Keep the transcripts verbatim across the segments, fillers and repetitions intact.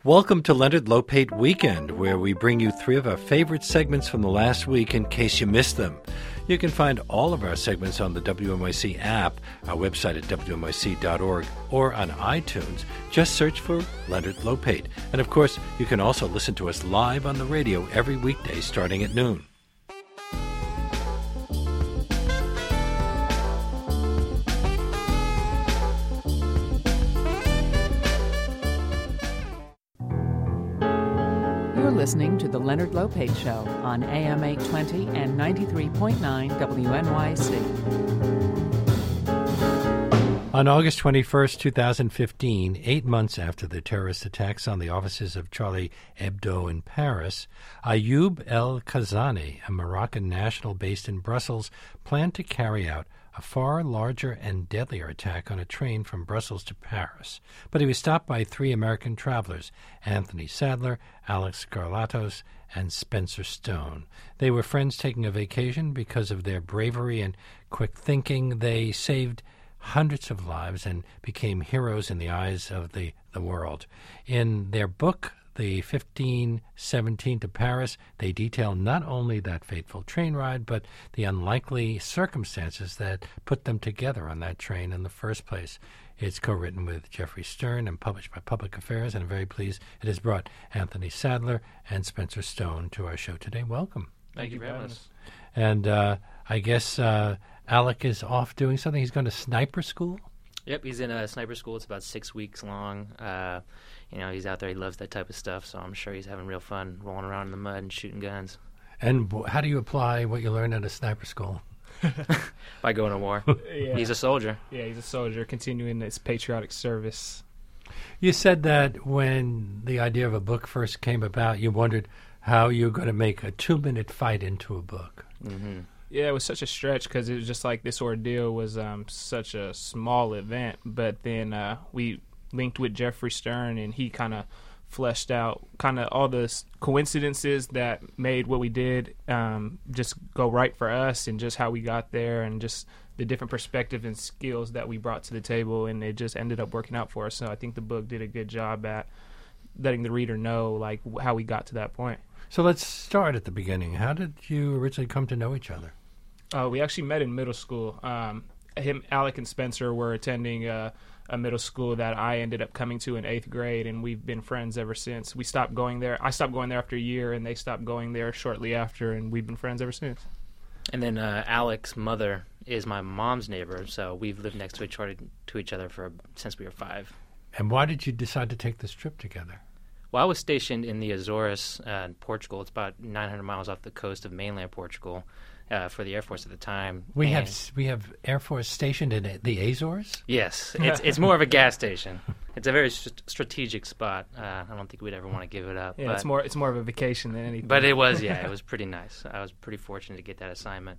Welcome to Leonard Lopate Weekend, where we bring you three of our favorite segments from the last week in case you missed them. You can find all of our segments on the W M Y C app, our website at W M Y C dot org, or on iTunes. Just search for Leonard Lopate. And of course, you can also listen to us live on the radio every weekday starting at noon. Listening to The Leonard Lopate Show on A M eight twenty and ninety-three point nine W N Y C. On August twenty-first, twenty fifteen, eight months after the terrorist attacks on the offices of Charlie Hebdo in Paris, Ayoub El Kazani, a Moroccan national based in Brussels, planned to carry out a far larger and deadlier attack on a train from Brussels to Paris. But he was stopped by three American travelers, Anthony Sadler, Alex Garlatos, and Spencer Stone. They were friends taking a vacation. Because of their bravery and quick thinking, they saved hundreds of lives and became heroes in the eyes of the, the world. In their book, The fifteen seventeen to Paris, they detail not only that fateful train ride, but the unlikely circumstances that put them together on that train in the first place. It's co-written with Jeffrey Stern and published by Public Affairs, and I'm very pleased it has brought Anthony Sadler and Spencer Stone to our show today. Welcome. Thank you for having us. And uh, I guess uh, Alec is off doing something. He's going to sniper school? Yep, he's in a sniper school. It's about six weeks long. Uh, you know, he's out there. He loves that type of stuff, so I'm sure he's having real fun rolling around in the mud and shooting guns. And how do you apply what you learn at a sniper school? By going to war. Yeah. He's a soldier. Yeah, he's a soldier, continuing his patriotic service. You said that when the idea of a book first came about, you wondered how you were going to make a two-minute fight into a book. Mm-hmm. Yeah, it was such a stretch because it was just like this ordeal was um, such a small event. But then uh, we linked with Jeffrey Stern, and he kind of fleshed out kind of all the coincidences that made what we did um, just go right for us, and just how we got there, and just the different perspective and skills that we brought to the table, and it just ended up working out for us. So I think the book did a good job at letting the reader know like how we got to that point. So let's start at the beginning. How did you originally come to know each other? Uh, we actually met in middle school. Um, him, Alec, and Spencer were attending uh, a middle school that I ended up coming to in eighth grade, and we've been friends ever since. We stopped going there. I stopped going there after a year, and they stopped going there shortly after, and we've been friends ever since. And then uh, Alec's mother is my mom's neighbor, so we've lived next to each other, to each other for since we were five. And why did you decide to take this trip together? Well, I was stationed in the Azores uh, in Portugal. It's about nine hundred miles off the coast of mainland Portugal. Uh, for the Air Force at the time. We and have we have Air Force stationed in the Azores? Yes. It's it's more of a gas station. It's a very st- strategic spot. Uh, I don't think we'd ever want to give it up. Yeah, but, it's more it's more of a vacation than anything. But it was, yeah, it was pretty nice. I was pretty fortunate to get that assignment.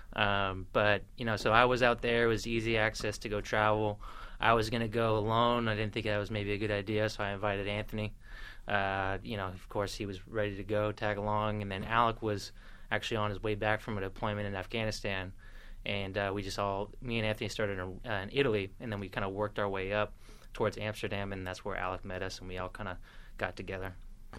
Um, but, you know, so I was out there. It was easy access to go travel. I was going to go alone. I didn't think that was maybe a good idea, so I invited Anthony. Uh, you know, of course, he was ready to go, tag along. And then Alec was actually on his way back from a deployment in Afghanistan, and uh, we just all, me and Anthony started in, uh, in Italy, and then we kind of worked our way up towards Amsterdam, and that's where Alec met us, and we all kind of got together.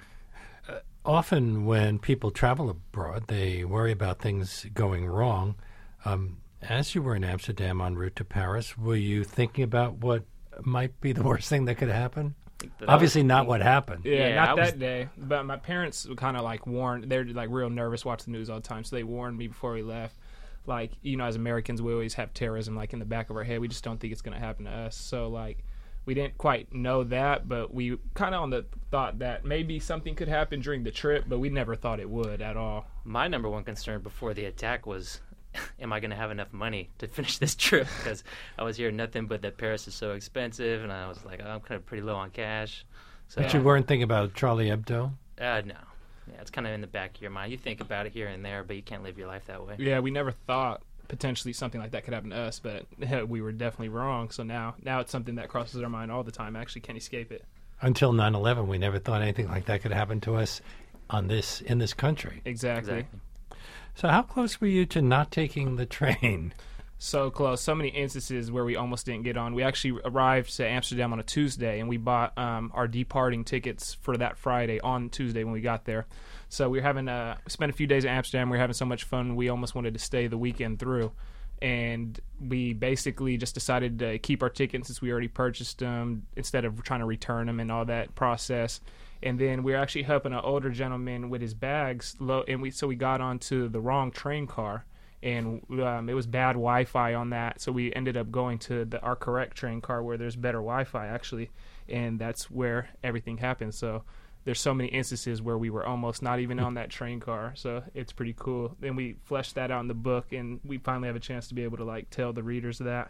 Uh, often when people travel abroad, they worry about things going wrong. Um, as you were in Amsterdam en route to Paris, were you thinking about what might be the worst thing that could happen? Obviously not what happened. Yeah, Yeah, not I that was- day. But my parents kind of like warned. They're like real nervous, watch the news all the time. So they warned me before we left. Like, you know, as Americans, we always have terrorism like in the back of our head. We just don't think it's going to happen to us. So like, we didn't quite know that, but we kind of on the thought that maybe something could happen during the trip, but we never thought it would at all. My number one concern before the attack was, am I going to have enough money to finish this trip? Because I was hearing nothing but that Paris is so expensive, and I was like, oh, I'm kind of pretty low on cash. So, But you weren't thinking about Charlie Hebdo? Uh, no. Yeah, it's kind of in the back of your mind. You think about it here and there, but you can't live your life that way. Yeah, we never thought potentially something like that could happen to us, but we were definitely wrong. So now, now it's something that crosses our mind all the time. I actually can't escape it. Until nine eleven, we never thought anything like that could happen to us on this in this country. Exactly. Exactly. So how close were you to not taking the train? So close. So many instances where we almost didn't get on. We actually arrived to Amsterdam on a Tuesday, and we bought um, our departing tickets for that Friday on Tuesday when we got there. So we were having uh, spent a few days in Amsterdam. We were having so much fun. We almost wanted to stay the weekend through. And we basically just decided to keep our tickets since we already purchased them instead of trying to return them and all that process. And then we were actually helping an older gentleman with his bags, low, and we so we got onto the wrong train car. And um, it was bad Wi-Fi on that, so we ended up going to the, our correct train car where there's better Wi-Fi, actually, and that's where everything happened. So there's so many instances where we were almost not even on that train car, so it's pretty cool. Then we fleshed that out in the book, and we finally have a chance to be able to, like, tell the readers that.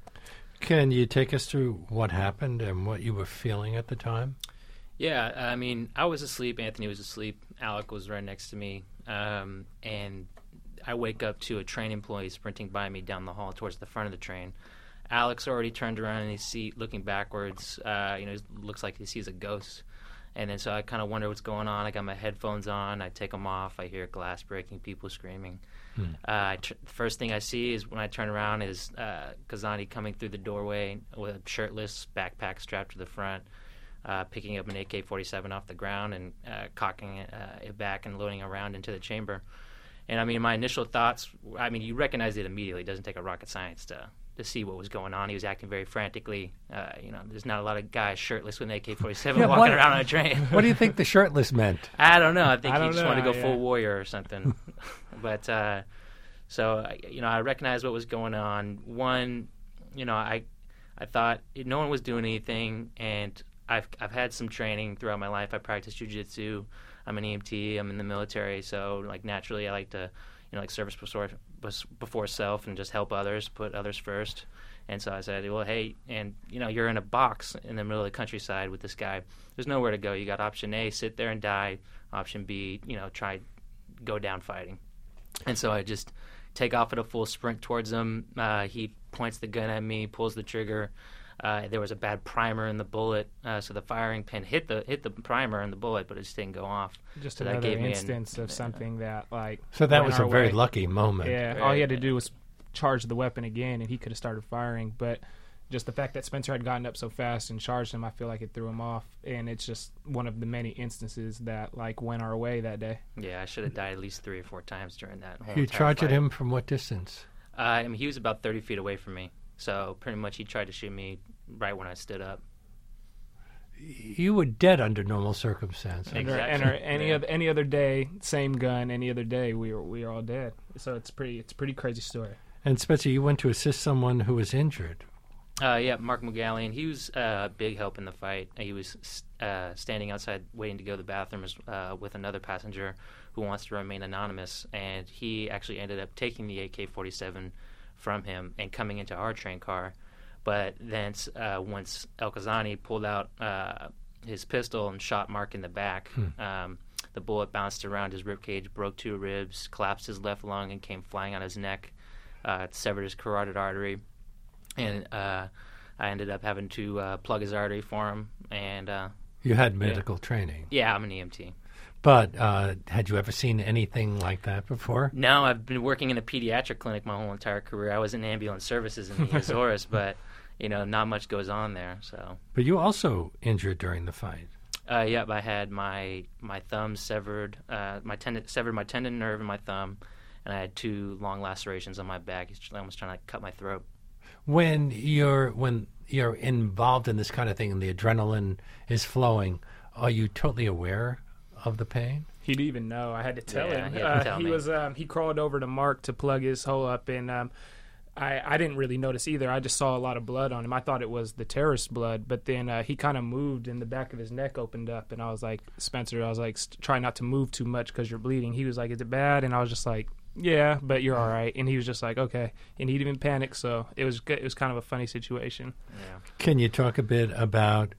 Can you take us through what happened and what you were feeling at the time? Yeah, I mean, I was asleep, Anthony was asleep, Alec was right next to me, um, and I wake up to a train employee sprinting by me down the hall towards the front of the train. Alex already turned around in his seat, looking backwards. Uh, you know, it looks like he sees a ghost. And then so I kind of wonder what's going on. I got my headphones on. I take them off. I hear glass breaking, people screaming. Hmm. Uh, I tr- the first thing I see is when I turn around is uh, Kazani coming through the doorway with a shirtless backpack strapped to the front, uh, picking up an A K forty-seven off the ground and uh, cocking it, uh, it back and loading around into the chamber. And, I mean, my initial thoughts, I mean, you recognize it immediately. It doesn't take a rocket science to to see what was going on. He was acting very frantically. Uh, you know, there's not a lot of guys shirtless with an A K forty-seven yeah, walking what, around on a train. What do you think the shirtless meant? I don't know. I think I he just know, wanted to go yeah. full warrior or something. But, uh, so, you know, I recognized what was going on. One, you know, I I thought no one was doing anything, and I've I've had some training throughout my life. I practiced jiu-jitsu. I'm an E M T. I'm in the military, so like naturally, I like to, you know, like service before before self and just help others, put others first. And so I said, well, hey, and you know, you're in a box in the middle of the countryside with this guy. There's nowhere to go. You got option A, sit there and die. Option B, you know, try go down fighting. And so I just take off at a full sprint towards him. Uh, he points the gun at me, pulls the trigger. Uh, there was a bad primer in the bullet, uh, so the firing pin hit the hit the primer in the bullet, but it just didn't go off. Just so another that gave instance me an, of something that, like... So that went was a our very way. lucky moment. Yeah, Right. all he had to do was charge the weapon again, and he could have started firing. But just the fact that Spencer had gotten up so fast and charged him, I feel like it threw him off. And it's just one of the many instances that, like, went our way that day. Yeah, I should have died at least three or four times during that whole You entire charged fight. him from what distance? Uh, I mean, he was about thirty feet away from me, so pretty much he tried to shoot me right when I stood up. You were dead under normal circumstances. And, our, Exactly. and our, any Yeah. other any other day, same gun. Any other day, we were we were all dead. So it's pretty it's a pretty crazy story. And Spencer, you went to assist someone who was injured. Uh, yeah, Mark McGallion. He was uh, a big help in the fight. He was uh, standing outside waiting to go to the bathroom uh, with another passenger who wants to remain anonymous, and he actually ended up taking the A K forty-seven from him and coming into our train car. But then uh, once El Kazani pulled out uh, his pistol and shot Mark in the back, Hmm. um, the bullet bounced around his ribcage, broke two ribs, collapsed his left lung, and came flying on his neck. Uh, it severed his carotid artery. And uh, I ended up having to uh, plug his artery for him. And uh, You had medical training. yeah, I'm an E M T. But uh, had you ever seen anything like that before? No, I've been working in a pediatric clinic my whole entire career. I was in ambulance services in the Azores, but you know, not much goes on there. So, But you also injured during the fight. uh, yep, I had my my thumb severed, uh, my tendon severed my tendon nerve in my thumb, and I had two long lacerations on my back. He's almost trying to cut my throat. When you're when you're involved in this kind of thing and the adrenaline is flowing, are you totally aware of the pain? He didn't even know. I had to tell Yeah, him. he had to Uh, tell he me. was um, he crawled over to Mark to plug his hole up, and um, I I didn't really notice either. I just saw a lot of blood on him. I thought it was the terrorist blood, but then uh, he kind of moved, and the back of his neck opened up, and I was like, Spencer, I was like, try not to move too much because you're bleeding. He was like, is it bad? And I was just like, yeah, but you're all right. And he was just like, okay. And he didn't even panic, so it was good. It was kind of a funny situation. Yeah. Can you talk a bit about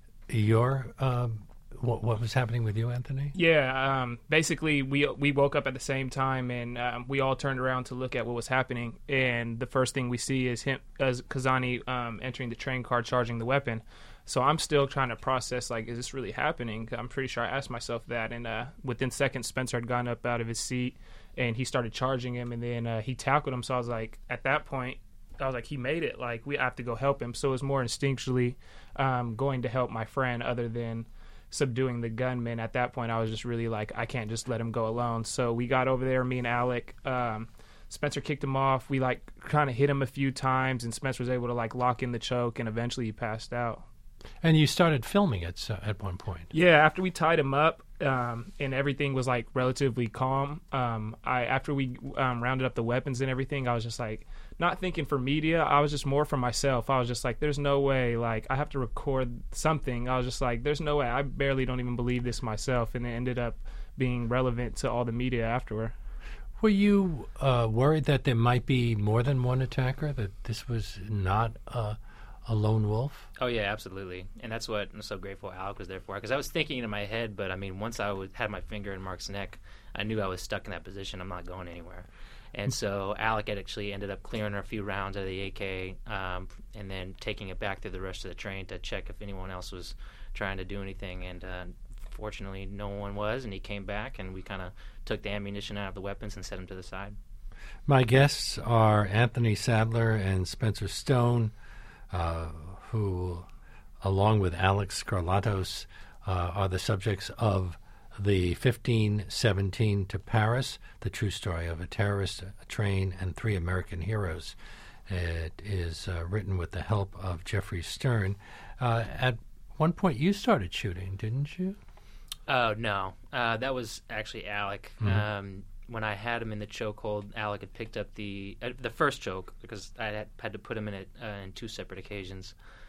your um, what, what was happening with you, Anthony? Yeah, um, basically we we woke up at the same time, and um, we all turned around to look at what was happening. And the first thing we see is him, as Kazani um, entering the train car, charging the weapon. So I'm still trying to process, like, is this really happening? I'm pretty sure I asked myself that. And uh, within seconds, Spencer had gotten up out of his seat, and he started charging him, and then uh, he tackled him. So I was like, at that point, I was like, he made it. Like, we have to go help him. So it was more instinctually um, going to help my friend other than subduing the gunman. At that point, I was just really like, I can't just let him go alone. So we got over there, me and Alec. Um, Spencer kicked him off. We, like, kind of hit him a few times, and Spencer was able to, like, lock in the choke, and eventually he passed out. And you started filming it so, at one point. Yeah, after we tied him up um, and everything was, like, relatively calm, um, I after we um, rounded up the weapons and everything, I was just, like, not thinking for media. I was just more for myself. I was just like, there's no way, like, I have to record something. I was just like, there's no way. I barely don't even believe this myself, and it ended up being relevant to all the media afterward. Were you uh, worried that there might be more than one attacker, that this was not uh, a lone wolf? Oh, yeah, absolutely. And that's what I'm so grateful Alec was there for. Because I was thinking in my head, but, I mean, once I was, had my finger in Mark's neck, I knew I was stuck in that position. I'm not going anywhere. And so Alec had actually ended up clearing a few rounds of the A K um, and then taking it back through the rest of the train to check if anyone else was trying to do anything. And uh, fortunately, no one was, and he came back, and we kind of took the ammunition out of the weapons and set them to the side. My guests are Anthony Sadler and Spencer Stone, uh, who, along with Alex Skarlatos, uh, are the subjects of the fifteen seventeen to Paris, the true story of a terrorist, a train, and three American heroes. It is uh, written with the help of Jeffrey Stern. Uh, at one point, you started shooting, didn't you? Oh, no. Uh, that was actually Alec. Mm-hmm. Um, when I had him in the chokehold, Alec had picked up the uh, the first choke because I had, had to put him in it uh, in two separate occasions.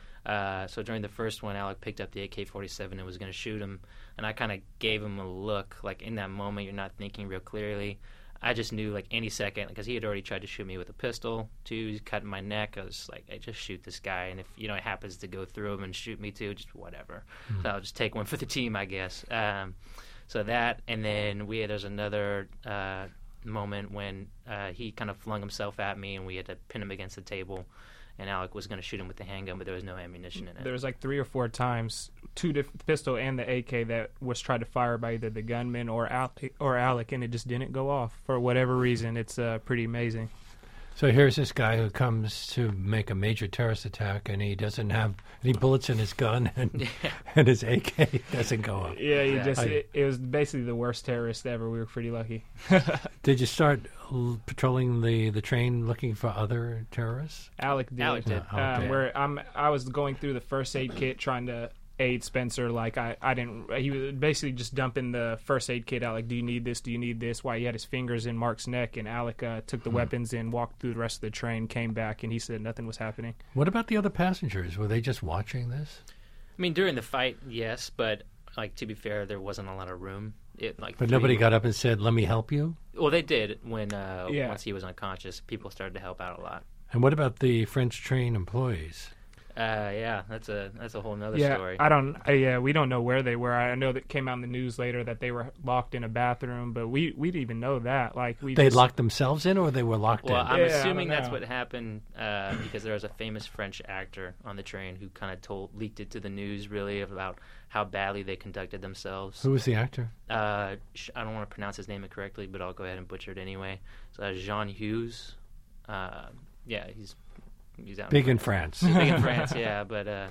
Uh, so during the first one, Alec picked up the A K forty-seven and was going to shoot him. And I kind of gave him a look. Like, in that moment, you're not thinking real clearly. I just knew, like, any second, because he had already tried to shoot me with a pistol, too. He's cutting my neck. I was like, hey, just shoot this guy. And if, you know, it happens to go through him and shoot me, too, just whatever. Mm-hmm. So I'll just take one for the team, I guess. Um, so that, and then we there's another uh, moment when uh, he kind of flung himself at me, and we had to pin him against the table. And Alec was going to shoot him with the handgun, but there was no ammunition in it. There was like three or four times, two diff- the pistol and the A K that was tried to fire by either the gunman or Al- or Alec, and it just didn't go off for whatever reason. It's uh, pretty amazing. So here's this guy who comes to make a major terrorist attack, and he doesn't have any bullets in his gun, and Yeah. and his A K doesn't go off. Yeah, you Exactly. just it, it was basically the worst terrorist ever. We were pretty lucky. Did you start l- patrolling the, the train looking for other terrorists? Alec did. Alec did. Oh, Uh, okay. Where I'm, I was going through the first aid kit trying to aid Spencer. Like I, I didn't. He was basically just dumping the first aid kit out. Like, do you need this? Do you need this? While he had his fingers in Mark's neck, and Alec uh, took the Hmm. weapons and walked through the rest of the train. Came back, and he said nothing was happening. What about the other passengers? Were they just watching this? I mean, during the fight, yes, but, like, to be fair, there wasn't a lot of room. It, like, But three- nobody got up and said, let me help you? Well, they did when uh, Yeah. once he was unconscious. People started to help out a lot. And what about the French train employees? Uh, yeah, that's a that's a whole nother yeah, story. I don't. I, yeah, we don't know where they were. I know that came out in the news later that they were locked in a bathroom, but we we didn't even know that. Like we They just, locked themselves in, or they were locked Well, in? I'm Yeah, I assuming don't that's know. what happened uh, because there was a famous French actor on the train who kind of told leaked it to the news, really, about how badly they conducted themselves. Who was the actor? Uh, sh- I don't want to pronounce his name incorrectly, but I'll go ahead and butcher it anyway. So uh, Jean Hughes. Uh, yeah, he's he's out Big in in France. He's big in France, yeah. But uh,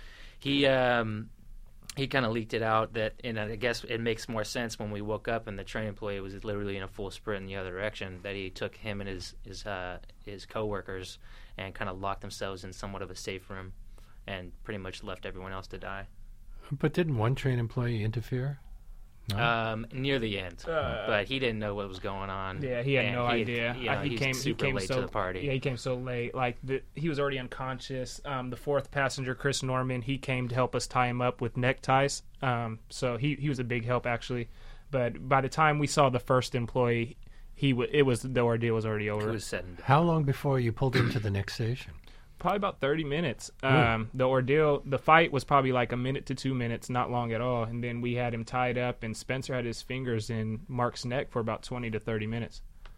he um, he kind of leaked it out that, and I guess it makes more sense when we woke up and the train employee was literally in a full sprint in the other direction. That he took him and his his uh, his coworkers and kind of locked themselves in somewhat of a safe room, and pretty much left everyone else to die. But didn't one train employee interfere? No? Um, near the end, Uh, but he didn't know what was going on. Yeah, he had and no he, idea. You know, Uh, he he's came. super he came late so to the party. Yeah, he came so late. Like the, he was already unconscious. Um, the fourth passenger, Chris Norman, he came to help us tie him up with neckties. Um, so he he was a big help actually. But by the time we saw the first employee, he w- it was the ordeal was already It over. was said and done. How long before you pulled into the next station? Probably about thirty minutes. Um, the ordeal, the fight was probably like a minute to two minutes, not long at all. And then we had him tied up, and Spencer had his fingers in Mark's neck for about twenty to thirty minutes.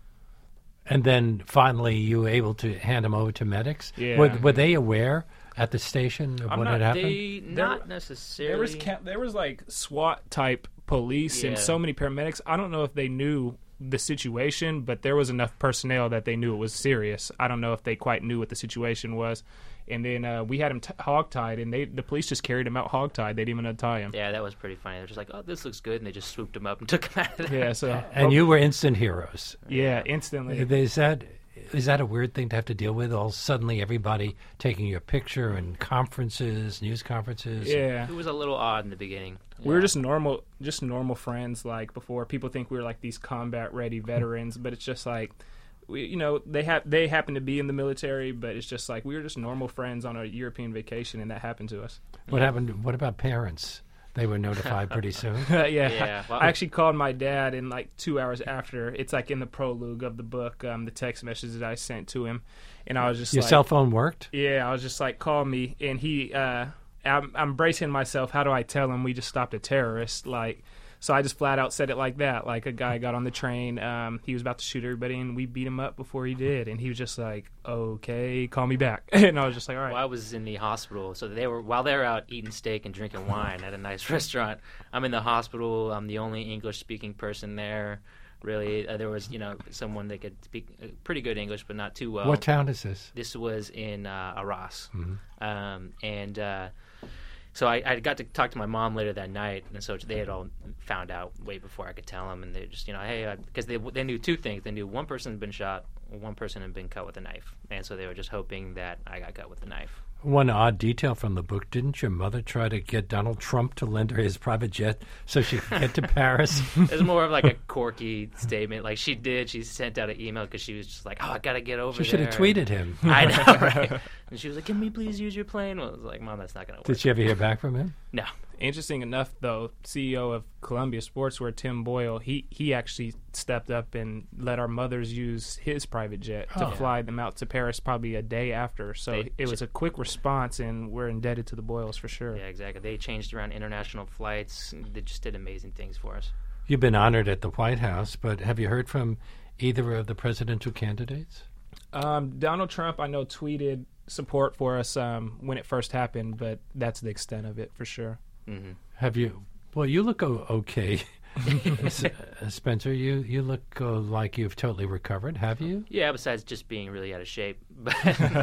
And then finally you were able to hand him over to medics? Yeah. Were, were they aware at the station of I'm what not- had happened? They There not were- necessarily. There was ca- there was like SWAT type police and Yeah. so many paramedics. I don't know if they knew the situation, but there was enough personnel that they knew it was serious. I don't know if they quite knew what the situation was. And then uh, we had him t- hogtied, and they the police just carried him out hogtied. They didn't even untie him. Yeah, that was pretty funny. They're just like, oh, this looks good, and they just swooped him up and took him out of there. Yeah, so And you were instant heroes. yeah, instantly. Is that is that a weird thing to have to deal with? All suddenly everybody taking your picture and conferences, news conferences. Yeah, It was a little odd in the beginning. we were Yeah. just normal, just normal friends. Like before, people think we were like these combat ready veterans, but it's just like. We, you know, they have they happen to be in the military, but it's just like we were just normal friends on a European vacation, and that happened to us. What happened? What about parents? They were notified pretty soon. yeah, Yeah, well- I actually called my dad, and like two hours after, it's like in the prologue of the book, um, the text message that I sent to him, and I was just Your like, cell phone worked? yeah, I was just like, call me, and he, uh, I'm, I'm bracing myself. How do I tell him we just stopped a terrorist? Like. So I just flat out said it like that. Like a guy got on the train, um, he was about to shoot everybody, and we beat him up before he did. And he was just like, "Okay, call me back." And I was just like, "All right." Well, I was in the hospital, so they were while they were out eating steak and drinking wine at a nice restaurant. I'm in the hospital. I'm the only English-speaking person there. Really, uh, there was you know someone that could speak uh, pretty good English, but not too well. What town is this? This was in uh, Arras, Mhm. um, and uh, so I, I got to talk to my mom later that night, and so they had all found out way before I could tell them, and they just, you know, hey, because they they knew two things. They knew one person had been shot, one person had been cut with a knife, and so they were just hoping that I got cut with a knife. One odd detail from the book, didn't your mother try to get Donald Trump to lend her his private jet so she could get to Paris? It was more of like a quirky statement. Like she did, she sent out an email because she was just like, oh, I got to get over She should there. have tweeted him. I know, right? And she was like, can we please use your plane? Well, I was like, Mom, that's not going to work. Did she ever hear back from him? No. Interesting enough, though, C E O of Columbia Sportswear, Tim Boyle, he, he actually stepped up and let our mothers use his private jet to Oh. fly them out to Paris probably a day after. So They- it was a quick response, and we're indebted to the Boyles for sure. Yeah, exactly. They changed around international flights. They just did amazing things for us. You've been honored at the White House, but have you heard from either of the presidential candidates? Um, Donald Trump, I know, tweeted support for us um, when it first happened, but that's the extent of it for sure. Mm-hmm. Have you? Well, you look o- okay, S- uh, Spencer. You you look uh, like you've totally recovered. Have you? Yeah, besides just being really out of shape. But,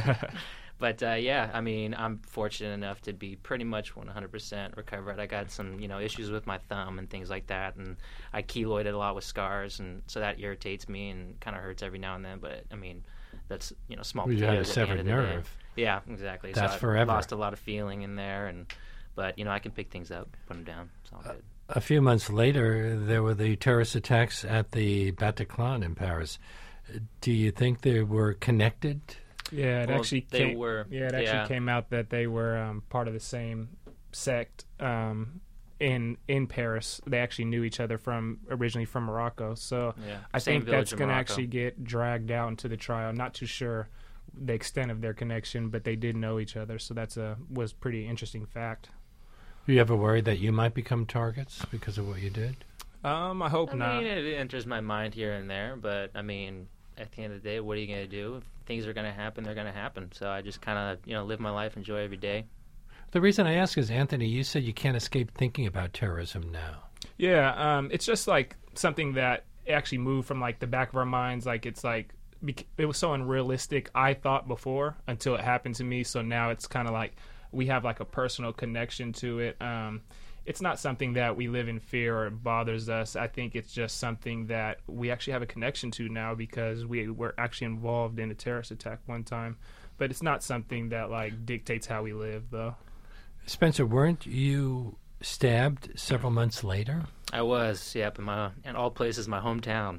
but uh, yeah, I mean, I'm fortunate enough to be pretty much one hundred percent recovered. I got some, you know, issues with my thumb and things like that, and I keloided a lot with scars, and so that irritates me and kind of hurts every now and then. But I mean, that's you know small. Well, you had a potatoes at the end severed of the day. nerve. Yeah, exactly. That's so I forever. lost a lot of feeling in there, and but you know I can pick things up, put them down. It's all good. A few months later, there were the terrorist attacks at the Bataclan in Paris. Do you think they were connected? Yeah, it Well, actually they came, were. Yeah, it actually Yeah. came out that they were um, part of the same sect um, in in Paris. They actually knew each other from originally from Morocco. So Yeah, I same think village that's in going to Morocco. actually get dragged out into the trial. I'm not too sure the extent of their connection, but they did know each other. So that's a was pretty interesting fact. Are you ever worried that you might become targets because of what you did? Um, I hope I not. mean, it enters my mind here and there, but I mean, at the end of the day, what are you going to do? If things are going to happen, they're going to happen. So I just kind of, you know, live my life, enjoy every day. The reason I ask is, Anthony, you said you can't escape thinking about terrorism now. Yeah, um, it's just like something that actually moved from like the back of our minds. Like it's like bec- it was so unrealistic. I thought before until it happened to me. So now it's kind of like we have like a personal connection to it. Um, it's not something that we live in fear or it bothers us. I think it's just something that we actually have a connection to now because we were actually involved in a terrorist attack one time. But it's not something that like dictates how we live, though. Spencer, weren't you stabbed several months later? I was, yep, in my, in all places, my hometown.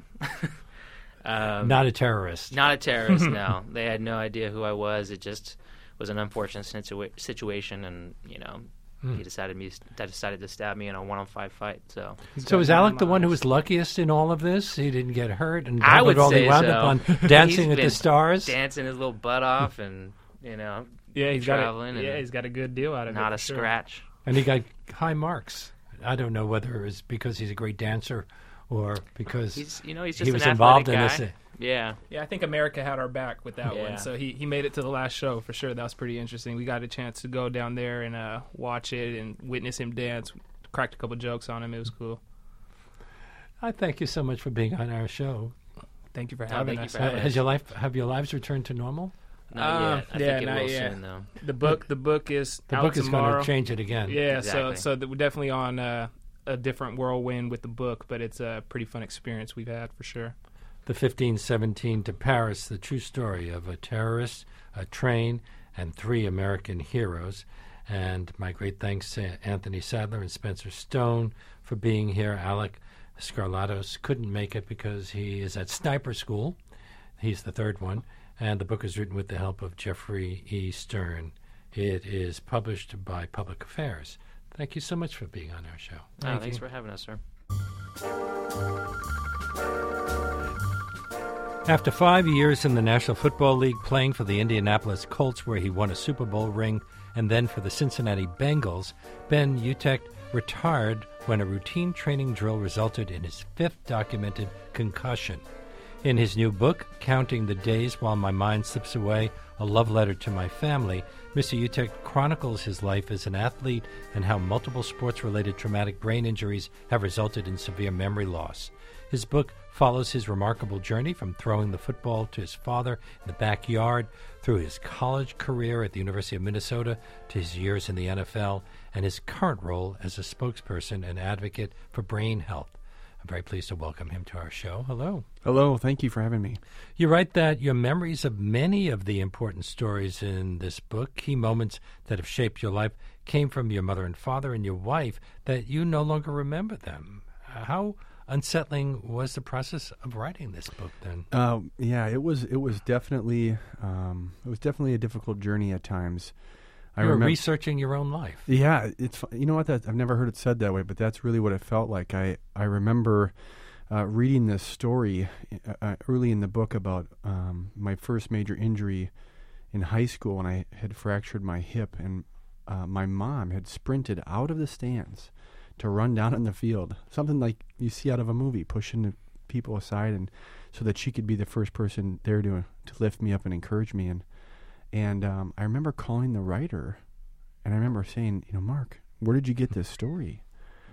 um, Not a terrorist. Not a terrorist, no. They had no idea who I was. It just was an unfortunate situa- situation, and, you know, Hmm. he decided me decided to stab me in a one-on-five fight, so... So was Alec the one who was luckiest in all of this? He didn't get hurt, and I Donald would only say wound so. up on Dancing He's with the been Stars. dancing his little butt off and, you know, Yeah, he's got traveling a, yeah, and he's got a good deal out of it. not for a sure. scratch. And he got high marks. I don't know whether it was because he's a great dancer or because He's, you know, he's just he an was athletic involved in guy. this. Yeah. Yeah, I think America had our back with that Yeah. one. So he, he made it to the last show for sure. That was pretty interesting. We got a chance to go down there and uh, watch it and witness him dance. Cracked a couple jokes on him. It was cool. I thank you so much for being on our show. Thank you for Oh, having thank you us. for Uh, having has us. your life have your lives returned to normal? Not Uh, yet. I yeah, think it not will yet. soon, though. The book, the book is The out book is tomorrow. going to change it again. Yeah, Exactly. so so that we're definitely on uh, a different whirlwind with the book, but it's a pretty fun experience we've had for sure. The fifteen seventeen to Paris, the true story of a terrorist, a train, and three American heroes. And my great thanks to Anthony Sadler and Spencer Stone for being here. Alec Scarlatos couldn't make it because he is at sniper school. He's the third one. And the book is written with the help of Jeffrey E. Stern. It is published by Public Affairs. Thank you so much for being on our show. Oh, Thank thanks you. for having us, sir. After five years in the National Football League playing for the Indianapolis Colts, where he won a Super Bowl ring, and then for the Cincinnati Bengals, Ben Utecht retired when a routine training drill resulted in his fifth documented concussion. In his new book, Counting the Days While My Mind Slips Away, A Love Letter to My Family, Mister Utecht chronicles his life as an athlete and how multiple sports-related traumatic brain injuries have resulted in severe memory loss. His book follows his remarkable journey from throwing the football to his father in the backyard, through his college career at the University of Minnesota, to his years in the N F L, and his current role as a spokesperson and advocate for brain health. I'm very pleased to welcome him to our show. Hello. Hello, thank you for having me. You write that your memories of many of the important stories in this book, key moments that have shaped your life, came from your mother and father and your wife, that you no longer remember them. How unsettling was the process of writing this book then? Uh, yeah, it was. It was definitely. Um, it was definitely a difficult journey at times. I You were remember researching your own life. Yeah, it's fu- you know what that I've never heard it said that way, but that's really what it felt like. I I remember uh, reading this story uh, uh, early in the book about um, my first major injury in high school, and I had fractured my hip, and uh, my mom had sprinted out of the stands to run down in the field, something like you see out of a movie, pushing the people aside, and so that she could be the first person there to to lift me up and encourage me. And and um, I remember calling the writer, and I remember saying, you know, Mark, where did you get this story?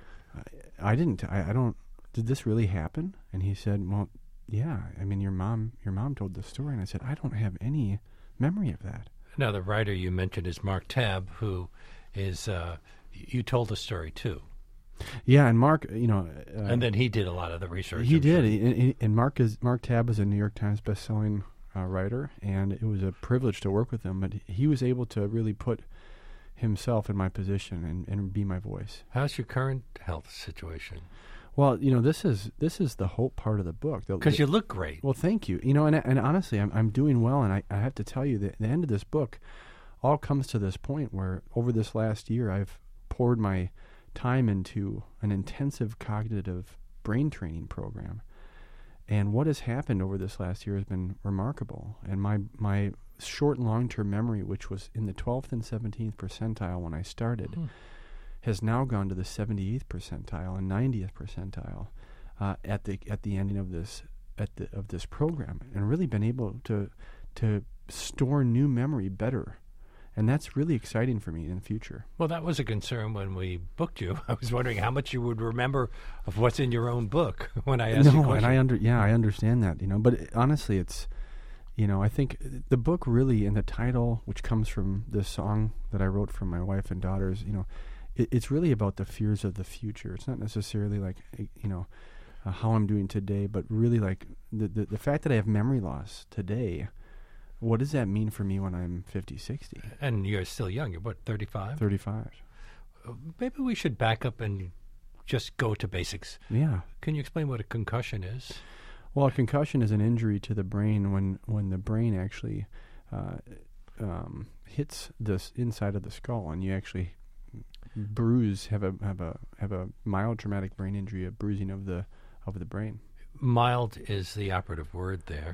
I, I didn't. I, I don't. Did this really happen? And he said, well, yeah. I mean, your mom, your mom told the story, and I said, I don't have any memory of that. Now, the writer you mentioned is Mark Tabb, who is, uh, you told the story too. Yeah, and Mark, you know, uh, and then he did a lot of the research. he I'm did. sure. He- he- and Mark is Mark Tabb is a New York Times best-selling uh, writer, and it was a privilege to work with him. But he was able to really put himself in my position and, and be my voice. How's your current health situation? Well, you know, this is this is the hope part of the book. The- Because the- you look great. Well, thank you. You know, and and honestly, I'm I'm doing well, and I, I have to tell you that the end of this book all comes to this point where over this last year I've poured my time into an intensive cognitive brain training program, and what has happened over this last year has been remarkable. And my my short and long term memory, which was in the twelfth and seventeenth percentile when I started, Hmm. has now gone to the seventy-eighth percentile and ninetieth percentile uh, at the at the ending of this at the of this program, and really been able to to store new memory better, and that's really exciting for me in the future. Well, that was a concern when we booked you. I was wondering how much you would remember of what's in your own book when I asked you a No, question. and I under yeah I understand that, you know, but it, honestly, it's you know I think the book really, in the title, which comes from this song that I wrote for my wife and daughters, you know. It's really about the fears of the future. It's not necessarily like, you know, uh, how I'm doing today, but really like the, the the fact that I have memory loss today. What does that mean for me when I'm fifty, sixty, And you're still young. You're, what, thirty-five? thirty-five? Uh, Maybe we should back up and just go to basics. Yeah. Can you explain what a concussion is? Well, a concussion is an injury to the brain when, when the brain actually uh, um, hits this inside of the skull, and you actually bruise, have a have a have a mild traumatic brain injury, a bruising of the of the brain. Mild is the operative word there.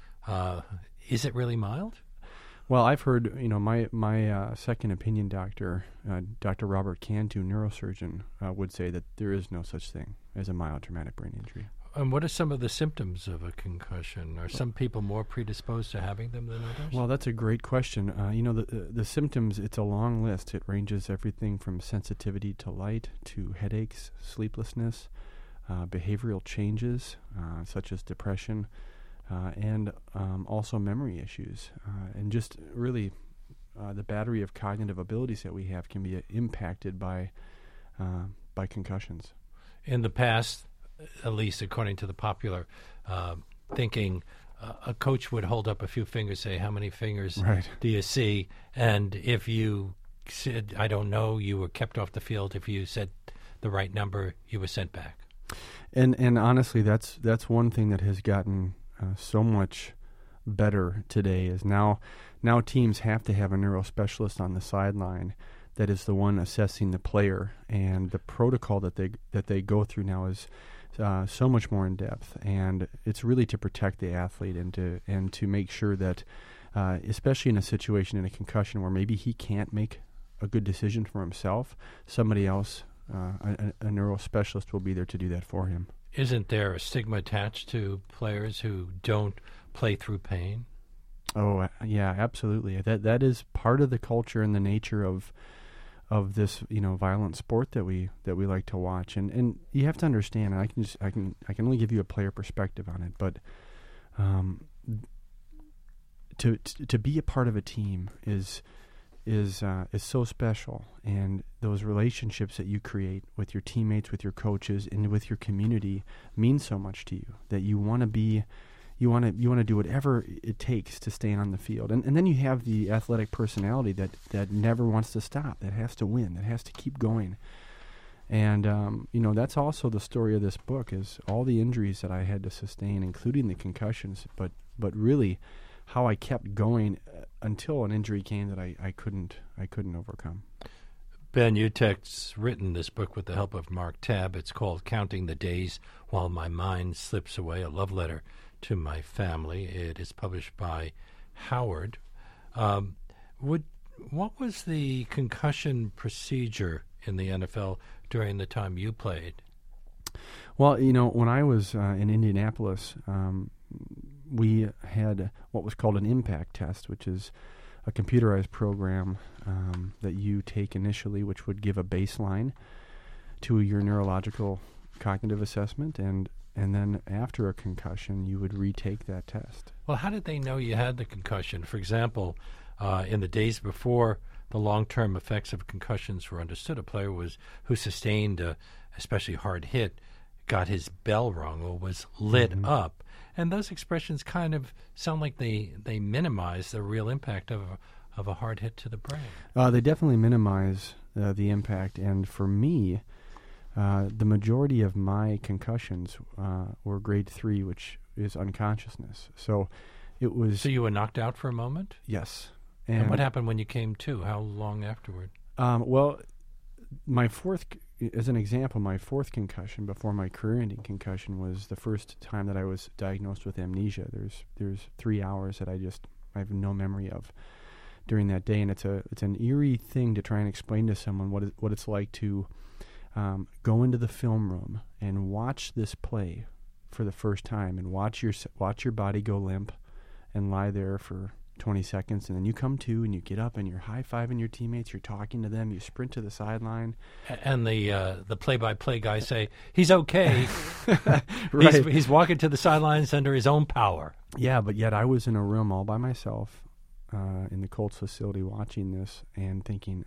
Uh, is it really mild? Well, I've heard, you know, my my uh, second opinion doctor, uh, Doctor Robert Cantu, neurosurgeon, uh, would say that there is no such thing as a mild traumatic brain injury. And what are some of the symptoms of a concussion? Are some people more predisposed to having them than others? Well, that's a great question. Uh, you know, the, the the symptoms, it's a long list. It ranges everything from sensitivity to light to headaches, sleeplessness, uh, behavioral changes uh, such as depression, uh, and um, also memory issues, uh, and just really uh, the battery of cognitive abilities that we have can be uh, impacted by uh, by concussions. In the past, at least according to the popular uh, thinking, uh, a coach would hold up a few fingers, say, how many fingers Right. do you see? And if you said, I don't know, you were kept off the field. If you said the right number, you were sent back. And and honestly, that's that's one thing that has gotten uh, so much better today is now now teams have to have a neurospecialist on the sideline that is the one assessing the player, and the protocol that they that they go through now is uh, so much more in depth, and it's really to protect the athlete and to and to make sure that, uh, especially in a situation in a concussion where maybe he can't make a good decision for himself, somebody else. Uh, a, a neurospecialist will be there to do that for him. Isn't there a stigma attached to players who don't play through pain? Oh, uh, yeah, absolutely. That that is part of the culture and the nature of of this, you know, violent sport that we that we like to watch. And, and you have to understand. And I can just I can I can only give you a player perspective on it, but um, to to, to be a part of a team is. is uh, is so special, and those relationships that you create with your teammates, with your coaches, and with your community mean so much to you that you want to be, you want to you want to do whatever it takes to stay on the field, and and then you have the athletic personality that that never wants to stop, that has to win, that has to keep going, and um, you know that's also the story of this book is all the injuries that I had to sustain, including the concussions, but but really. How I kept going uh, until an injury came that I, I couldn't I couldn't overcome. Ben Utecht's written this book with the help of Mark Tabb. It's called Counting the Days While My Mind Slips Away, a love letter to my family. It is published by Howard. Um, would what was the concussion procedure in the N F L during the time you played? Well, you know, when I was uh, in Indianapolis, um, we had what was called an impact test, which is a computerized program um, that you take initially, which would give a baseline to your neurological cognitive assessment, and and then after a concussion, you would retake that test. Well, how did they know you had the concussion? For example, uh, in the days before the long-term effects of concussions were understood, a player was who sustained a especially hard hit got his bell rung or was lit mm-hmm. up. And those expressions kind of sound like they, they minimize the real impact of a, of a hard hit to the brain. Uh, they definitely minimize uh, the impact. And for me, uh, the majority of my concussions uh, were grade three, which is unconsciousness. So it was... So you were knocked out for a moment? Yes. And, and what happened when you came to? How long afterward? Um, well, my fourth... As an example, my fourth concussion before my career-ending concussion was the first time that I was diagnosed with amnesia. There's there's three hours that I just I have no memory of during that day, and it's a it's an eerie thing to try and explain to someone what it, what it's like to um, go into the film room and watch this play for the first time, and watch your watch your body go limp, and lie there for twenty seconds, and then you come to and you get up and you're high-fiving your teammates, you're talking to them, you sprint to the sideline. And the uh, the play-by-play guys say, he's okay. Right. he's, he's walking to the sidelines under his own power. Yeah, but yet I was in a room all by myself uh, in the Colts facility watching this and thinking,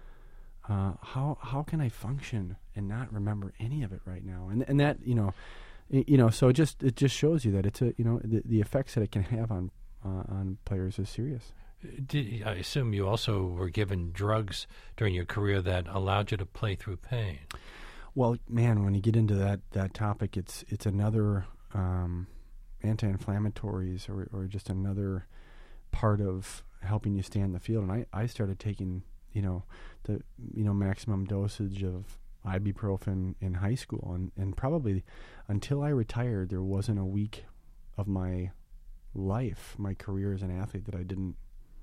uh, how how can I function and not remember any of it right now? And and that, you know, it, you know, so it just it just shows you that it's a, you know, the, the effects that it can have on Uh, on players is serious. Did, I assume you also were given drugs during your career that allowed you to play through pain. Well, man, when you get into that, that topic, it's it's another um, anti-inflammatories or, or just another part of helping you stay on the field. And I, I started taking, you know, the you know maximum dosage of ibuprofen in high school, and, and probably until I retired, there wasn't a week of my life, my career as an athlete, that I didn't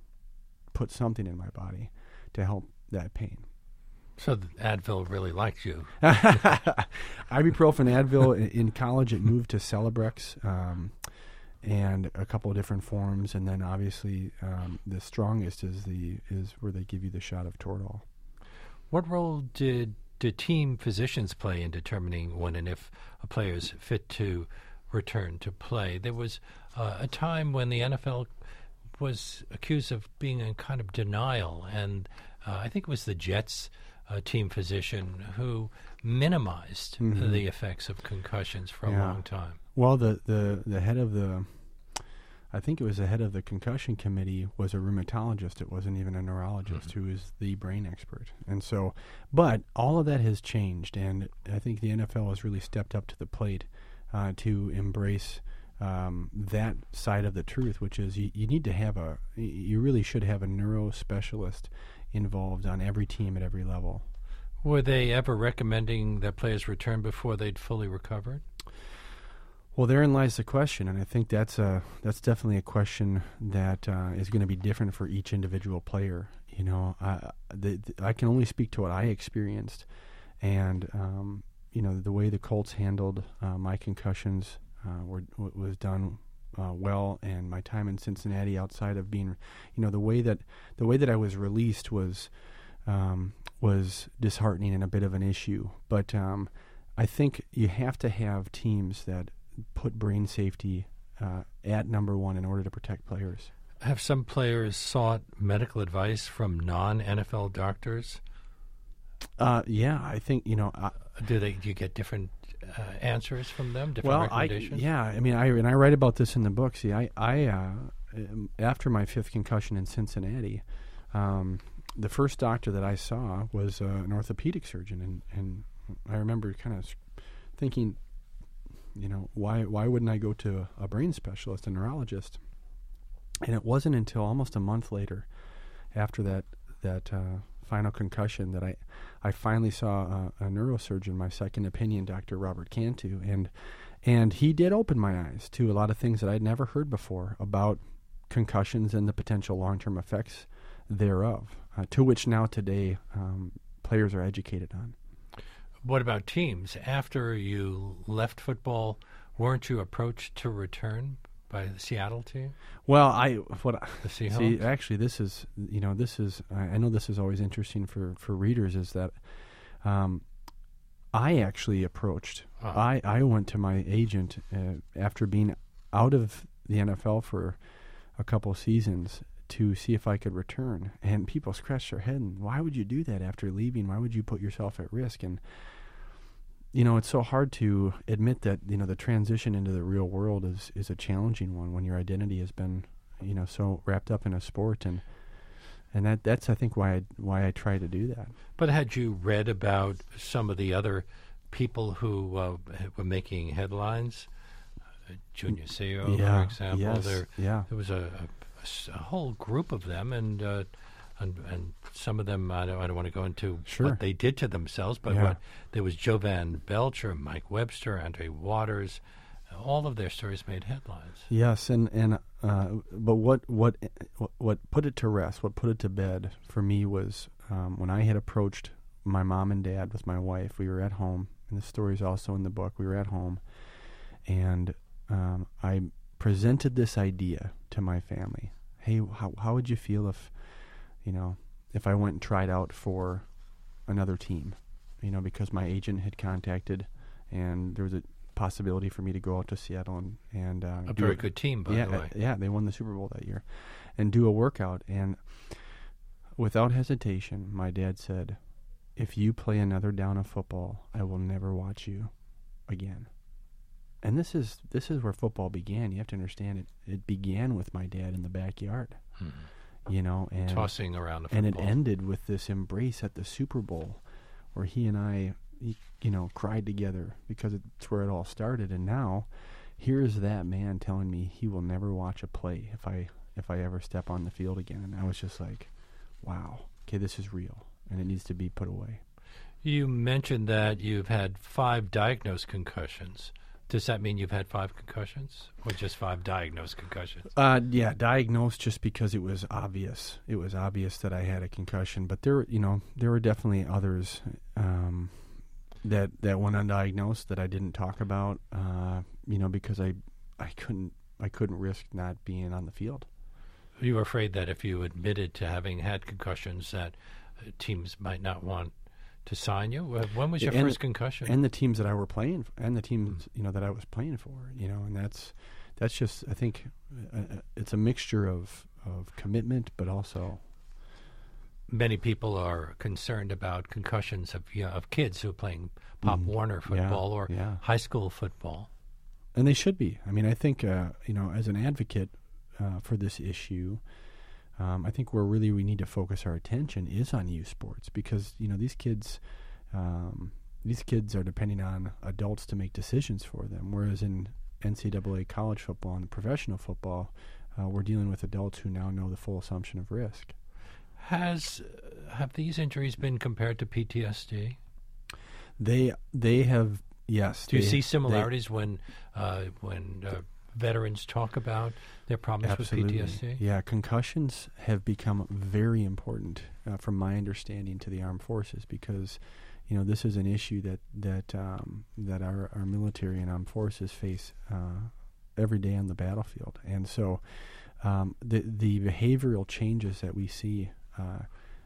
put something in my body to help that pain. So Advil really liked you. Ibuprofen, Advil. In, in college, it moved to Celebrex, um, and a couple of different forms, and then obviously um, the strongest is the is where they give you the shot of Toradol. What role did do team physicians play in determining when and if a player is fit to return to play? There was uh, a time when the N F L was accused of being in kind of denial, and uh, I think it was the Jets uh, team physician who minimized Mm-hmm. the effects of concussions for a Yeah. long time. Well, the, the, the head of the, I think it was the head of the concussion committee was a rheumatologist. It wasn't even a neurologist Mm-hmm. who is the brain expert. And so, but all of that has changed, and I think the N F L has really stepped up to the plate uh, to embrace um, that side of the truth, which is you, you need to have a, you really should have a neuro specialist involved on every team at every level. Were they ever recommending that players return before they'd fully recovered? Well, therein lies the question, and I think that's a that's definitely a question that uh, is going to be different for each individual player. You know, I, the, the, I can only speak to what I experienced, and um, you know, the way the Colts handled uh, my concussions uh, were w- was done uh, well, and my time in Cincinnati, outside of being, you know, the way that the way that I was released was um, was disheartening and a bit of an issue. But um, I think you have to have teams that put brain safety uh, at number one in order to protect players. Have some players sought medical advice from non-N F L doctors? Uh, yeah, I think, you know, I, Do they? Do you get different uh, answers from them? Different well, I, recommendations? yeah, I mean, I and I write about this in the book. See, I, I uh, um, after my fifth concussion in Cincinnati, um, the first doctor that I saw was uh, an orthopedic surgeon, and, and I remember kind of thinking, you know, why why wouldn't I go to a brain specialist, a neurologist? And it wasn't until almost a month later, after that that uh, final concussion, that I I finally saw a, a neurosurgeon, my second opinion, Doctor Robert Cantu, and and he did open my eyes to a lot of things that I'd never heard before about concussions and the potential long-term effects thereof, uh, to which now today um, players are educated on. What about teams? After you left football, weren't you approached to return by the Seattle team? Well, I what I, The Seahawks? see actually this is you know this is I, I know this is always interesting for, for readers, is that um, I actually approached Ah. I, I went to my agent uh, after being out of the N F L for a couple seasons to see if I could return, and people scratched their head, and why would you do that after leaving? Why would you put yourself at risk? And you know, it's so hard to admit that, you know, the transition into the real world is, is a challenging one when your identity has been, you know, so wrapped up in a sport, and and that that's I think why I, why I try to do that. But had you read about some of the other people who uh, were making headlines? Uh, Junior Seau, Yeah, for example. yes, There, yeah. there was a, a- a s- a whole group of them, and uh, and, and some of them, I don't, I don't want to go into Sure. what they did to themselves, but Yeah. what there was Jovan Belcher, Mike Webster, Andre Waters. All of their stories made headlines. Yes, and and uh, but what what what put it to rest, what put it to bed for me was um, when I had approached my mom and dad with my wife. We were at home, and the story's also in the book. We were at home, and um, I presented this idea to my family. Hey, how how would you feel if, you know, if I went and tried out for another team? You know, because my agent had contacted, and there was a possibility for me to go out to Seattle and and uh, A do very good team, by yeah, the way. uh, yeah, they won the Super Bowl that year, and do a workout. And without hesitation, my dad said, "If you play another down of football, I will never watch you again." And this is this is where football began. You have to understand it. It began with my dad in the backyard, you know, and Tossing around the and football. it ended with this embrace at the Super Bowl, where he and I, he- you know, cried together because it's where it all started. And now, here's that man telling me he will never watch a play if I if I ever step on the field again. And I was just like, wow, okay, this is real, and it needs to be put away. You mentioned that you've had five diagnosed concussions. Does that mean you've had five concussions, or just five diagnosed concussions? Uh, yeah, diagnosed just because it was obvious. It was obvious that I had a concussion, but there, you know, there were definitely others um, that that went undiagnosed that I didn't talk about. Uh, you know, because I, I couldn't, I couldn't risk not being on the field. You were afraid that if you admitted to having had concussions, that uh, teams might not want to sign you? Wh- When was your And- first concussion? and the teams that I were playing, f- and the teams you know that I was playing for, you know, and that's that's just I think uh, uh, it's a mixture of of commitment, but also Many people are concerned about concussions of you know, of kids who are playing Pop Mhm. Warner Yeah, football or yeah. high school football. and they should be. I mean, I think uh, you know, as an advocate uh, for this issue, um, I think where really we need to focus our attention is on youth sports because you know these kids, um, these kids are depending on adults to make decisions for them. Whereas in N C double A college football and professional football, uh, we're dealing with adults who now know the full assumption of risk. Has have these injuries been compared to P T S D? They they have yes. Do you they- see they- similarities when uh, when uh, veterans talk about their problems Absolutely. with P T S D? Yeah, concussions have become very important, uh, from my understanding, to the armed forces because, you know, this is an issue that that um, that our, our military and armed forces face uh, every day on the battlefield, and so um, the the behavioral changes that we see uh,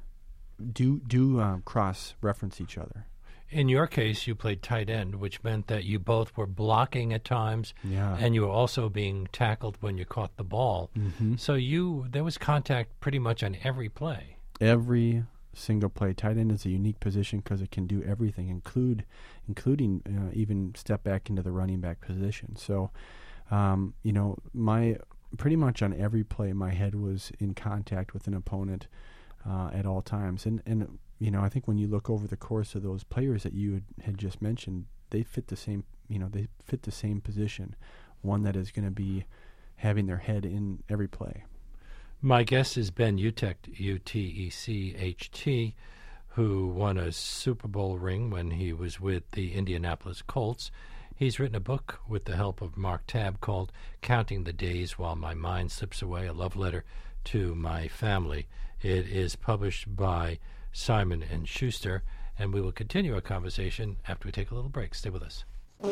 do do um, cross reference each other. In your case, you played tight end, which meant that you both were blocking at times, Yeah, and you were also being tackled when you caught the ball. hmm So you there was contact pretty much on every play. every single play. Tight end is a unique position because it can do everything, include including uh, even step back into the running back position. So, um, you know, my pretty much on every play, my head was in contact with an opponent uh, at all times. And and you know, I think when you look over the course of those players that you had, had just mentioned, they fit the same. You know, they fit the same position, one that is going to be having their head in every play. My guest is Ben Utech, U T E C H T, who won a Super Bowl ring when he was with the Indianapolis Colts. He's written a book with the help of Mark Tabb called Counting the Days While My Mind Slips Away, a love letter to my family. It is published by Simon and Schuster, and we will continue our conversation after we take a little break. Stay with us.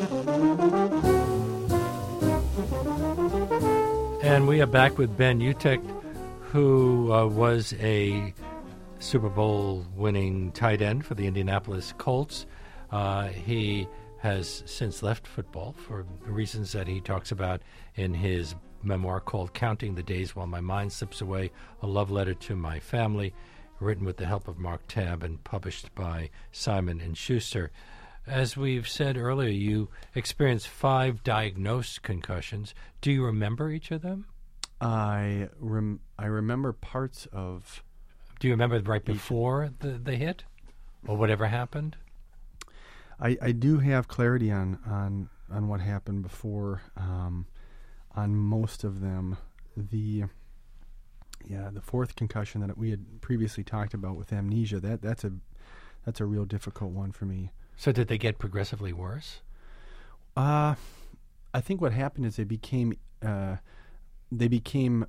And we are back with Ben Utech, who uh, was a Super Bowl winning tight end for the Indianapolis Colts. Uh, he has since left football for reasons that he talks about in his memoir called Counting the Days While My Mind Slips Away, a love letter to my family, written with the help of Mark Tabb and published by Simon and Schuster. As we've said earlier, you experienced five diagnosed concussions. Do you remember each of them? I rem- I remember parts of. Do you remember right before the, the hit or whatever happened? I, I do have clarity on, on, on what happened before. Um, on most of them, the yeah the fourth concussion that we had previously talked about with amnesia, that that's a that's a real difficult one for me. So did they get progressively worse? Uh I think what happened is they became uh, they became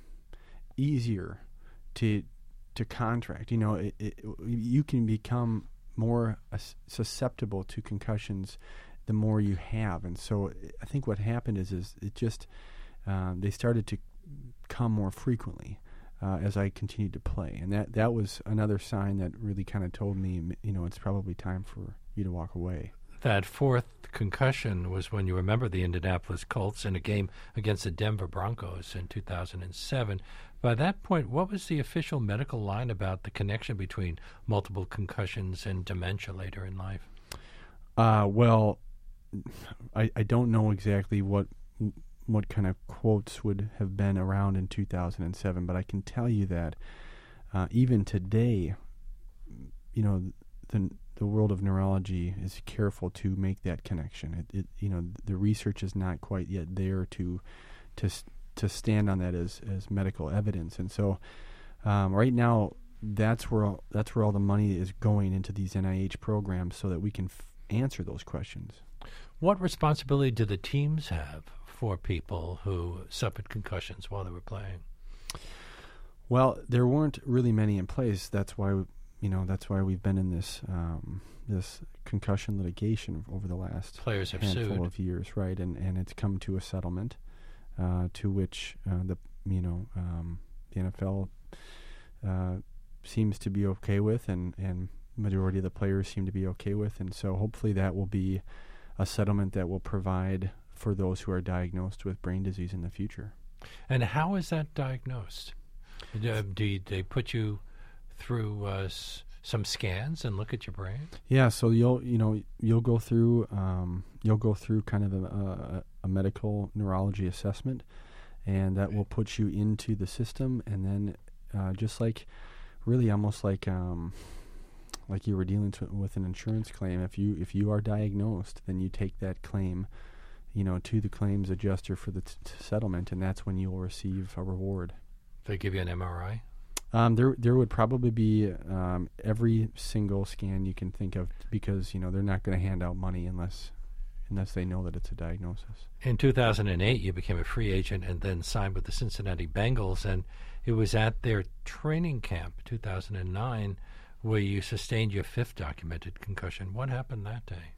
easier to to contract. You know, it, it, you can become more uh, susceptible to concussions the more you have, and so I think what happened is is it just uh, they started to come more frequently uh, as I continued to play, and that that was another sign that really kind of told me, you know, it's probably time for you to walk away. That fourth concussion was when you remember the Indianapolis Colts in a game against the Denver Broncos in two thousand seven. By that point, what was the official medical line about the connection between multiple concussions and dementia later in life? Uh, well, I, I don't know exactly what what kind of quotes would have been around in two thousand seven, but I can tell you that uh, even today, you know, the the world of neurology is careful to make that connection. It, it you know, the research is not quite yet there to to to stand on that as, as medical evidence, and so um, right now that's where all, that's where all the money is going into these N I H programs so that we can f- answer those questions. What responsibility do the teams have for people who suffered concussions while they were playing? Well, there weren't really many in place. That's why, you know, that's why we've been in this um, this concussion litigation over the last Players have handful sued. of years, right? And and it's come to a settlement, uh, to which uh, the you know um, the N F L uh, seems to be okay with, and and majority of the players seem to be okay with, and so hopefully that will be a settlement that will provide for those who are diagnosed with brain disease in the future. And how is that diagnosed? Do, do they put you through uh, s- some scans and look at your brain? Yeah, so you'll you know you'll go through um, you'll go through kind of a, a, a medical neurology assessment, and that will put you into the system, and then uh, just like really almost like um, like you were dealing to, with an insurance claim. If you if you are diagnosed, then you take that claim, you know, to the claims adjuster for the t- t- settlement, and that's when you'll receive a reward. They give you an M R I? Um, there, there would probably be um, every single scan you can think of, because you know they're not going to hand out money unless, unless they know that it's a diagnosis. In two thousand eight, you became a free agent and then signed with the Cincinnati Bengals, and it was at their training camp, two thousand nine, where you sustained your fifth documented concussion. What happened that day?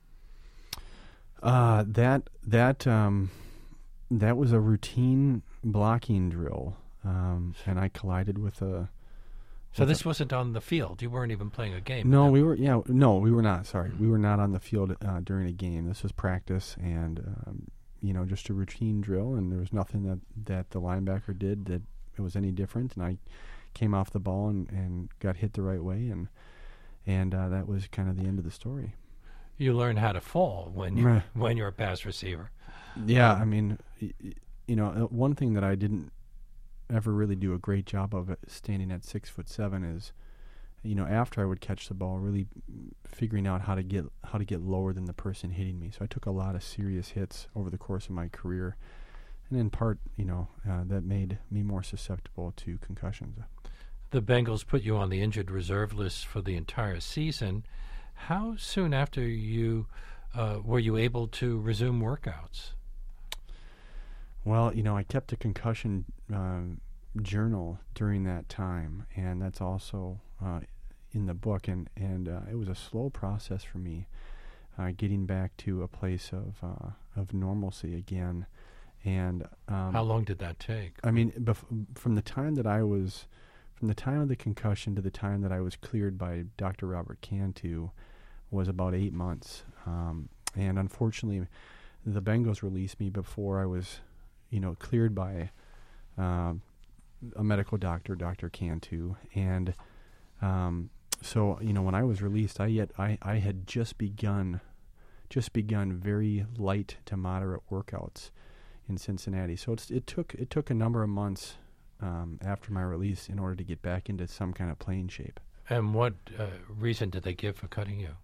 Uh, that that um, that was a routine blocking drill, um, and I collided with a. So this wasn't on the field. You weren't even playing a game. No, we were. Yeah, no, we were not. Sorry, we were not on the field uh, during a game. This was practice, and um, you know, just a routine drill. And there was nothing that, that the linebacker did that it was any different. And I came off the ball and, and got hit the right way, and and uh, that was kind of the end of the story. You learn how to fall when you Right. when you're a pass receiver. Yeah, I mean, y- y- you know, uh, one thing that I didn't ever really do a great job of, uh, standing at six foot seven, is, you know, after I would catch the ball, really figuring out how to get how to get lower than the person hitting me. So I took a lot of serious hits over the course of my career, and in part, you know, uh, that made me more susceptible to concussions. The Bengals put you on the injured reserve list for the entire season. How soon after you uh, were you able to resume workouts? Well, you know, I kept a concussion um, journal during that time, and that's also uh, in the book. And and uh, it was a slow process for me, uh, getting back to a place of uh, of normalcy again. And um, How long did that take? I mean, bef- from the time that I was, from the time of the concussion to the time that I was cleared by Doctor Robert Cantu, was about eight months. Um, and unfortunately, the Bengals released me before I was, you know, cleared by uh, a medical doctor, Doctor Cantu. And um, so, you know, when I was released, I yet I, I had just begun, just begun very light to moderate workouts in Cincinnati. So it's, it took it took a number of months um, after my release in order to get back into some kind of playing shape. And what uh, reason did they give for cutting you?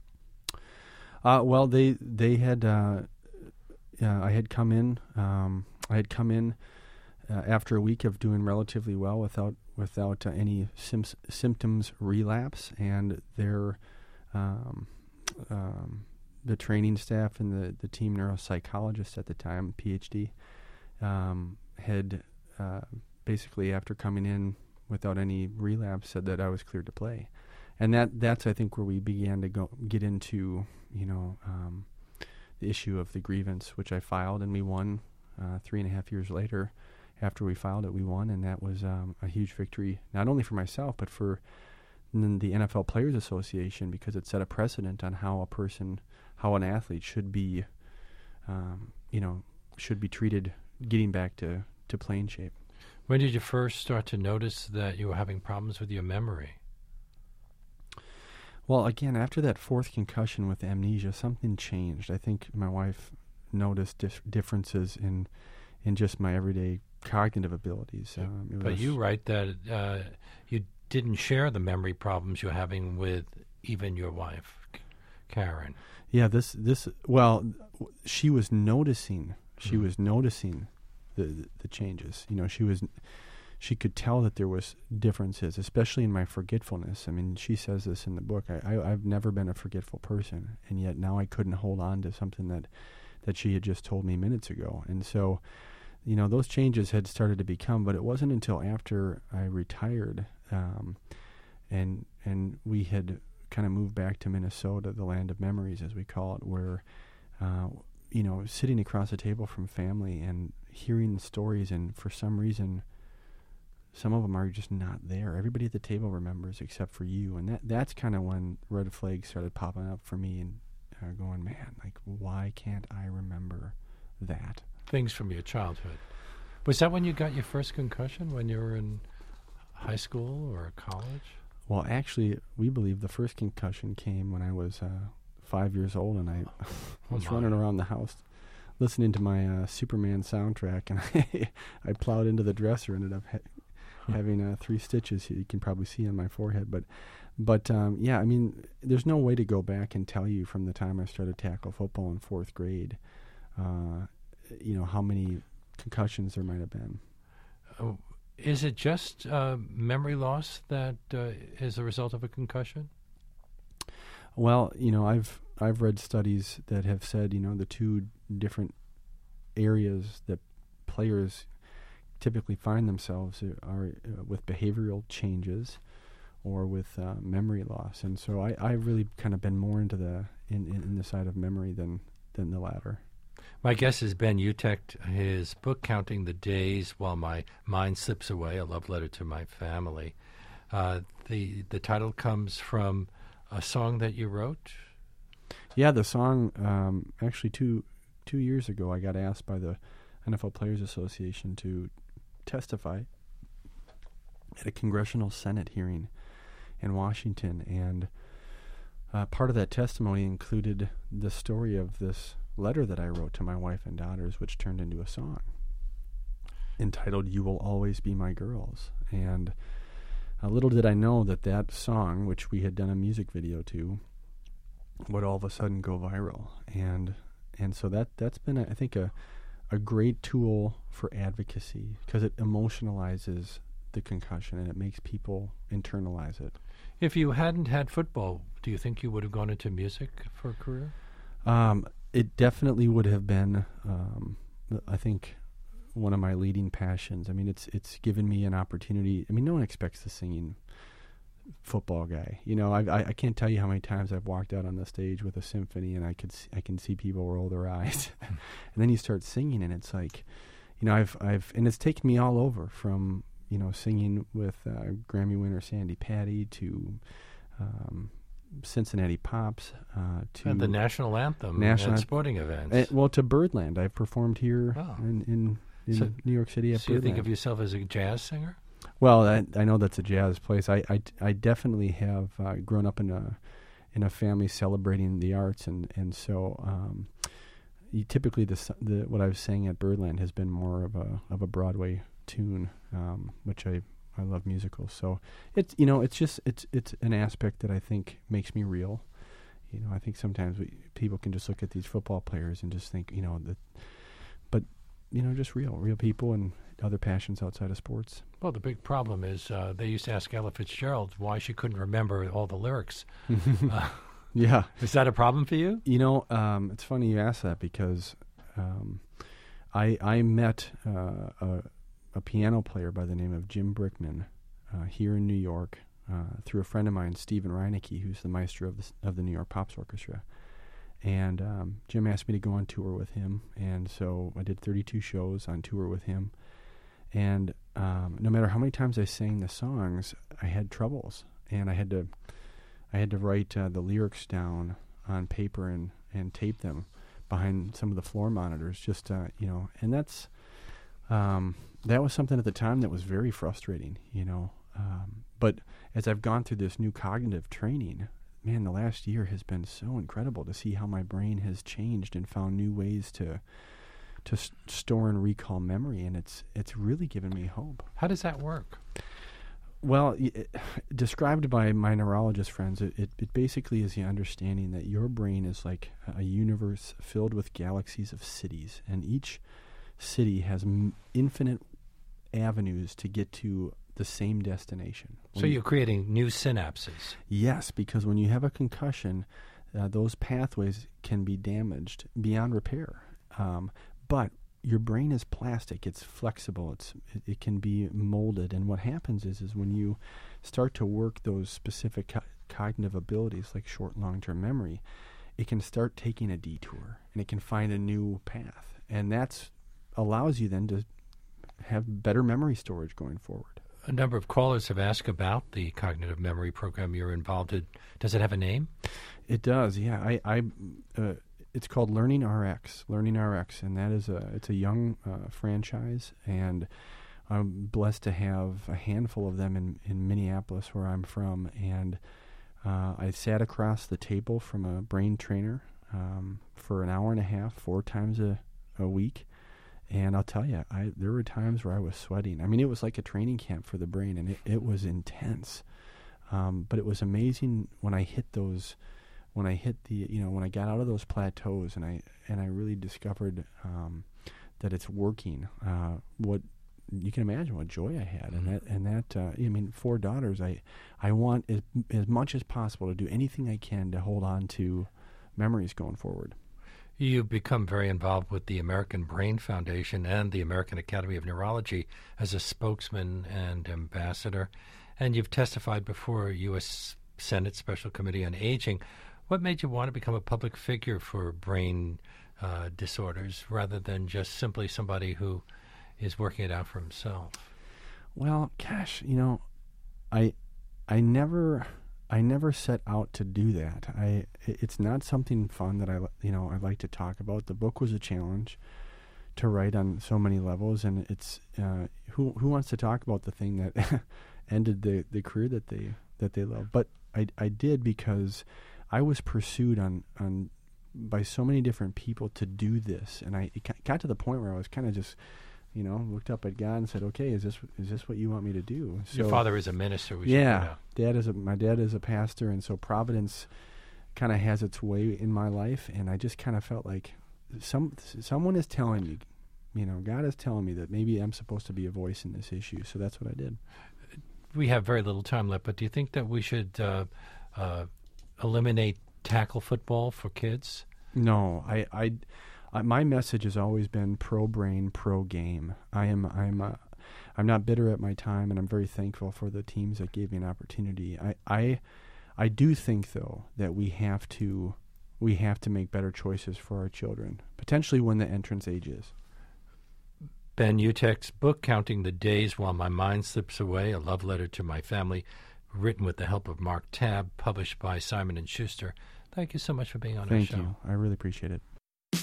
Uh, well, they they had uh, uh, I had come in um, I had come in uh, after a week of doing relatively well without without uh, any sim- symptoms relapse, and their um, um, the training staff and the, the team neuropsychologist at the time, PhD, um, had uh, basically, after coming in without any relapse, said that I was cleared to play. And that that's, I think, where we began to go get into, you know, um, the issue of the grievance, which I filed, and we won uh, three and a half years later. After we filed it, we won, and that was um, a huge victory, not only for myself, but for the N F L Players Association, because it set a precedent on how a person, how an athlete should be, um, you know, should be treated getting back to, to playing shape. When did you first start to notice that you were having problems with your memory? Well, again, after that fourth concussion with amnesia, something changed. I think my wife noticed dif- differences in in just my everyday cognitive abilities. Um, it But was- you write that uh, you didn't share the memory problems you're having with even your wife, K- Karen. Yeah, this this well, w- she was noticing. She Mhm. was noticing the, the the changes. You know, she was she could tell that there was differences, especially in my forgetfulness. I mean, she says this in the book. I, I I've never been a forgetful person, and yet now I couldn't hold on to something that that she had just told me minutes ago. And so, you know, those changes had started to become. But it wasn't until after I retired, um, and and we had kind of moved back to Minnesota, the land of memories, as we call it, where, uh, you know, sitting across the table from family and hearing the stories, and for some reason, some of them are just not there. Everybody at the table remembers except for you, and that that's kind of when red flags started popping up for me and uh, going, man, like, why can't I remember that? Things from your childhood. Was that when you got your first concussion, when you were in high school or college? Well, actually, we believe the first concussion came when I was uh, five years old, and I Oh, was my. running around the house listening to my uh, Superman soundtrack, and I, I plowed into the dresser, ended up ha- having uh, three stitches you can probably see on my forehead. But, but um, yeah, I mean, there's no way to go back and tell you from the time I started tackle football in fourth grade, uh, you know, how many concussions there might have been. Oh, is it just uh, memory loss that uh, is a result of a concussion? Well, you know, I've I've read studies that have said, you know, the two different areas that players typically find themselves are uh, with behavioral changes or with uh, memory loss. And so I, I've really kind of been more into the in, in, in the side of memory than, than the latter. My guest is Ben Utecht. His book, Counting the Days While My Mind Slips Away, a love letter to my family. Uh, the the title comes from a song that you wrote? Yeah, the song, um, actually two two years ago, I got asked by the N F L Players Association to testify at a congressional Senate hearing in Washington. And uh, part of that testimony included the story of this letter that I wrote to my wife and daughters, which turned into a song entitled You Will Always Be My Girls. And uh, little did I know that that song, which we had done a music video to, would all of a sudden go viral. And and so that, that's been, a, I think, a, a great tool for advocacy because it emotionalizes the concussion and it makes people internalize it. If you hadn't had football, do you think you would have gone into music for a career? Um, it definitely would have been, um, I think, one of my leading passions. I mean, it's it's given me an opportunity. I mean, no one expects the singing football guy. You know, I, I I can't tell you how many times I've walked out on the stage with a symphony and I could see, I can see people roll their eyes, and then you start singing and it's like, you know, I've I've and it's taken me all over from you know singing with uh, Grammy winner Sandy Patty to Um, Cincinnati Pops uh, to And the national anthem national at an- sporting events. uh, well, to Birdland. I've performed here Oh. in in, in So- New York City at so you Birdland. think of yourself as a jazz singer? Well, I, I know that's a jazz place. I, I, I definitely have uh, grown up in a in a family celebrating the arts, and and so um, you, typically the, s- the what I've sang at Birdland has been more of a of a Broadway tune, um, which I. I love musicals, so it's you know it's just it's it's an aspect that I think makes me real. You know, I think sometimes we, people can just look at these football players and just think you know that, but you know just real, real people and other passions outside of sports. Well, the big problem is uh, they used to ask Ella Fitzgerald why she couldn't remember all the lyrics. uh, Yeah, is that a problem for you? you know um, it's funny you ask that because um, I I met uh, a. a piano player by the name of Jim Brickman uh, here in New York uh, through a friend of mine, Stephen Reinecke, who's the maestro of the, of the New York Pops Orchestra. And um, Jim asked me to go on tour with him, and so I did thirty-two shows on tour with him. And um, no matter how many times I sang the songs, I had troubles, and I had to I had to write uh, the lyrics down on paper and, and tape them behind some of the floor monitors, just uh, you know, and that's. Um, that was something at the time that was very frustrating, you know. Um, but as I've gone through this new cognitive training, man, the last year has been so incredible to see how my brain has changed and found new ways to to s- store and recall memory, and it's it's really given me hope. How does that work? Well, y- it, described by my neurologist friends, it, it, it basically is the understanding that your brain is like a universe filled with galaxies of cities, and each city has m- infinite avenues to get to the same destination. So When you're creating new synapses. Yes, because when you have a concussion, uh, those pathways can be damaged beyond repair. Um, but your brain is plastic; it's flexible. It's it, it can be molded. And what happens is, is when you start to work those specific co- cognitive abilities, like short, and long-term memory, it can start taking a detour, and it can find a new path, and that's allows you then to have better memory storage going forward. a number of callers have asked about the cognitive memory program you're involved in. Does it have a name? It does, yeah. I, I uh, it's called Learning R X, Learning R X, and that is a it's a young uh, franchise, and I'm blessed to have a handful of them in, in Minneapolis, where I'm from, and uh, I sat across the table from a brain trainer um, for an hour and a half, four times a, a week, and I'll tell you, I there were times where I was sweating. I mean, it was like a training camp for the brain, and it, it was intense, um, but it was amazing when I hit those. When I hit the, you know, when I got out of those plateaus and I and I really discovered um, that it's working. Uh, what you can imagine what joy I had, and that and that. Uh, I mean, four daughters. I I want as, as much as possible to do anything I can to hold on to memories going forward. You've become very involved with the American Brain Foundation and the American Academy of Neurology as a spokesman and ambassador, and you've testified before U S Senate Special Committee on Aging. What made you want to become a public figure for brain uh, disorders rather than just simply somebody who is working it out for himself? Well, gosh, you know, I, I never, I never set out to do that. I, it's not something fun that I, you know, I like to talk about. The book was a challenge to write on so many levels, and it's uh, who who wants to talk about the thing that ended the, the career that they that they love? But I, I did because I was pursued on, on by so many different people to do this, and I it got to the point where I was kind of just, you know, looked up at God and said, "Okay, is this is this what you want me to do?" So, your father is a minister. We yeah, dad is a, my dad is a pastor, and so Providence kind of has its way in my life, and I just kind of felt like some someone is telling me, you know, God is telling me that maybe I'm supposed to be a voice in this issue. So that's what I did. We have very little time left, but do you think that we should uh, uh, eliminate tackle football for kids? No, I, I, I, my message has always been pro brain, pro game. I am, I'm, uh, I'm not bitter at my time, and I'm very thankful for the teams that gave me an opportunity. I, I, I do think though that we have to, we have to make better choices for our children, potentially when the entrance age is. Ben Utek's book, Counting the Days While My Mind Slips Away, A Love Letter to My Family, written with the help of Mark Tabb, published by Simon and Schuster. Thank you so much for being on Thank our show. you. I really appreciate it.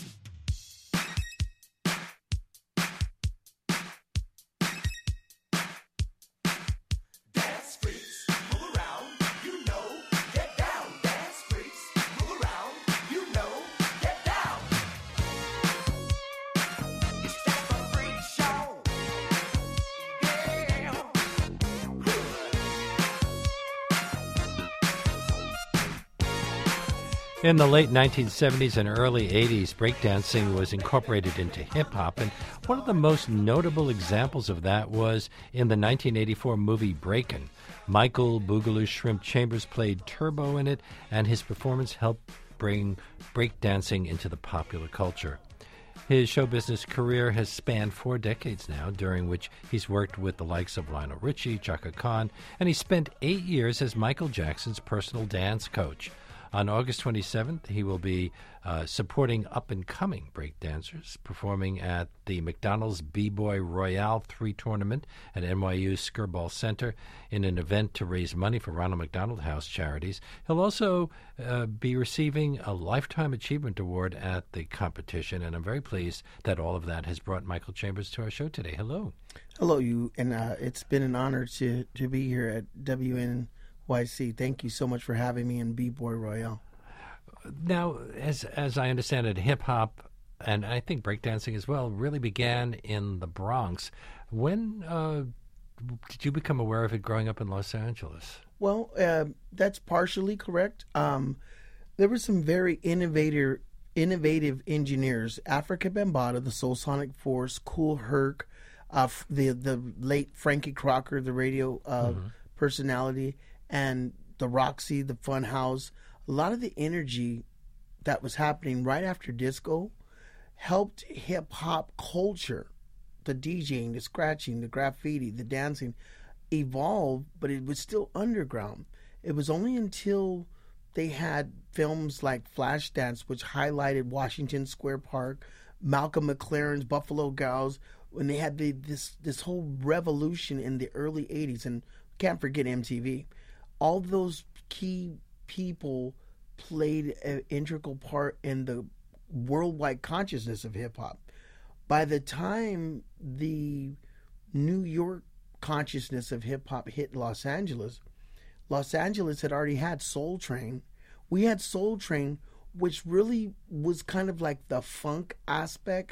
In the late nineteen seventies and early eighties, breakdancing was incorporated into hip-hop, and one of the most notable examples of that was in the nineteen eighty-four movie Breakin'. Michael Boogaloo Shrimp Chambers played Turbo in it, and his performance helped bring breakdancing into the popular culture. His show business career has spanned four decades now, during which he's worked with the likes of Lionel Richie, Chaka Khan, and he spent eight years as Michael Jackson's personal dance coach. On August twenty-seventh, he will be uh, supporting up-and-coming breakdancers, performing at the McDonald's B-Boy Royale three tournament at N Y U's Skirball Center in an event to raise money for Ronald McDonald House charities. He'll also uh, be receiving a Lifetime Achievement Award at the competition, and I'm very pleased that all of that has brought Michael Chambers to our show today. Hello. Hello, you, and uh, it's been an honor to, to be here at W N Y C. Thank you so much for having me in B-Boy Royale. Now, as as I understand it, hip-hop, and I think breakdancing as well, really began in the Bronx. When uh, did you become aware of it growing up in Los Angeles? Well, uh, that's partially correct. Um, there were some very innovative, innovative engineers. Afrika Bambaataa, the Soul Sonic Force, Kool Herc, uh, the, the late Frankie Crocker, the radio uh, mm-hmm. personality, and the Roxy, the Fun House. A lot of the energy that was happening right after disco helped hip-hop culture, the DJing, the scratching, the graffiti, the dancing, evolve, but it was still underground. It was only until they had films like Flashdance, which highlighted Washington Square Park, Malcolm McLaren's Buffalo Gals, when they had the, this this whole revolution in the early eighties, and can't forget M T V. All those key people played an integral part in the worldwide consciousness of hip hop. By the time the New York consciousness of hip hop hit Los Angeles, Los Angeles had already had Soul Train. We had Soul Train, which really was kind of like the funk aspect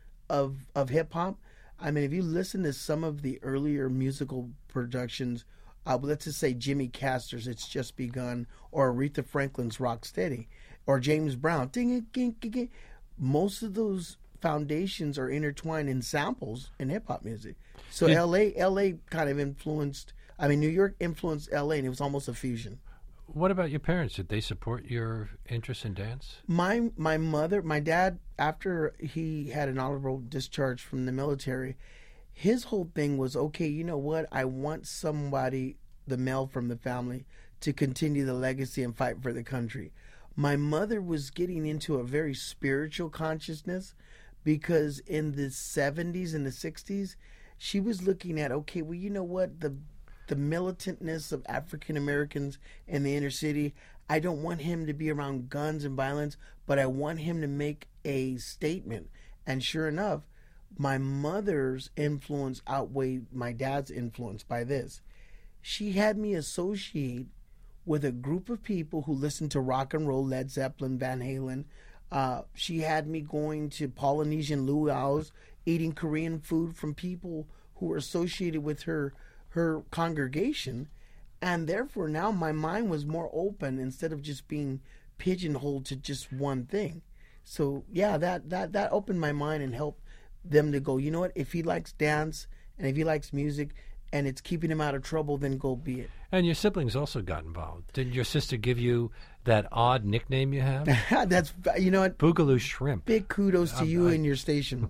of of hip hop. I mean, if you listen to some of the earlier musical productions, uh, let's just say Jimmy Castor's "It's Just Begun" or Aretha Franklin's "Rocksteady" or James Brown, ding, ding, ding, ding. Most of those foundations are intertwined in samples in hip hop music. So Did- L A, L A kind of influenced. I mean, New York influenced L A, and it was almost a fusion. What about your parents? Did they support your interest in dance? My my mother, my dad, after he had an honorable discharge from the military, his whole thing was, okay, you know what? I want somebody, the male from the family, to continue the legacy and fight for the country. My mother was getting into a very spiritual consciousness because in the seventies and the sixties, she was looking at, okay, well, you know what? The the militantness of African Americans in the inner city. I don't want him to be around guns and violence, but I want him to make a statement. And sure enough, my mother's influence outweighed my dad's influence by this. She had me associate with a group of people who listened to rock and roll, Led Zeppelin, Van Halen. Uh, she had me going to Polynesian luau's, eating Korean food from people who were associated with her her congregation, and therefore now my mind was more open instead of just being pigeonholed to just one thing. So yeah, that that that opened my mind and helped them to go, you know what, if he likes dance and if he likes music and it's keeping him out of trouble, then go be it. And your siblings also got involved. Did your sister give you that odd nickname you have? That's, you know what, Boogaloo Shrimp. big kudos to Um, you I- and your station,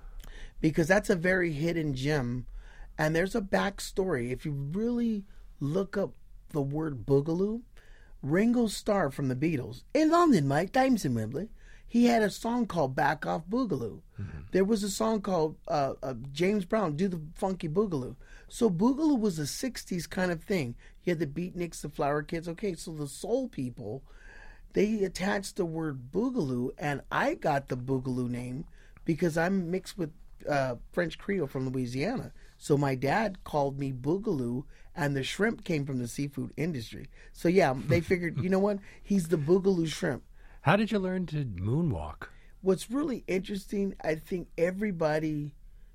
because that's a very hidden gem, and there's a backstory. If you really look up the word boogaloo, Ringo Starr from the Beatles, in London, Mike, times in Wembley, he had a song called Back Off Boogaloo. Mm-hmm. There was a song called uh, uh, James Brown, Do the Funky Boogaloo. So boogaloo was a sixties kind of thing. You had the beatniks, the flower kids. Okay, so the soul people, they attached the word boogaloo, and I got the boogaloo name because I'm mixed with uh, French Creole from Louisiana. So my dad called me boogaloo, and the shrimp came from the seafood industry. So yeah, they figured, you know what? He's the boogaloo shrimp. How did you learn to moonwalk? What's really interesting, I think everybody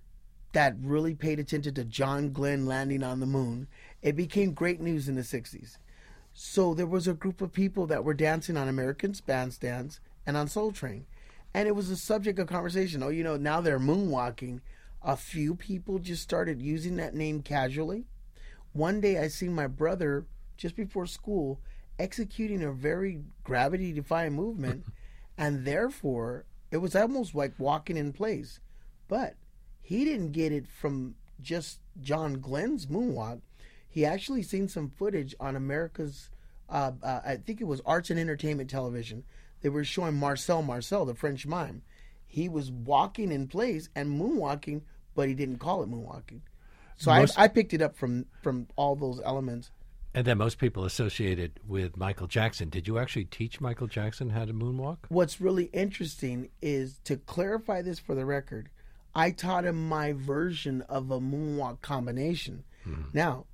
that really paid attention to John Glenn landing on the moon, it became great news in the sixties. So there was a group of people that were dancing on American Bandstands and on Soul Train. And it was a subject of conversation. Oh, you know, now they're moonwalking. A few people just started using that name casually. One day I seen my brother, just before school, executing a very gravity-defying movement, and therefore it was almost like walking in place. But he didn't get it from just John Glenn's moonwalk. He actually seen some footage on America's, uh, uh, I think it was Arts and Entertainment Television. They were showing Marcel Marcel, the French mime. He was walking in place and moonwalking, but he didn't call it moonwalking. So Most- I, I picked it up from, from all those elements. And then most people associate it with Michael Jackson. Did you actually teach Michael Jackson how to moonwalk? What's really interesting is, to clarify this for the record, I taught him my version of a moonwalk combination. Mm-hmm. Now,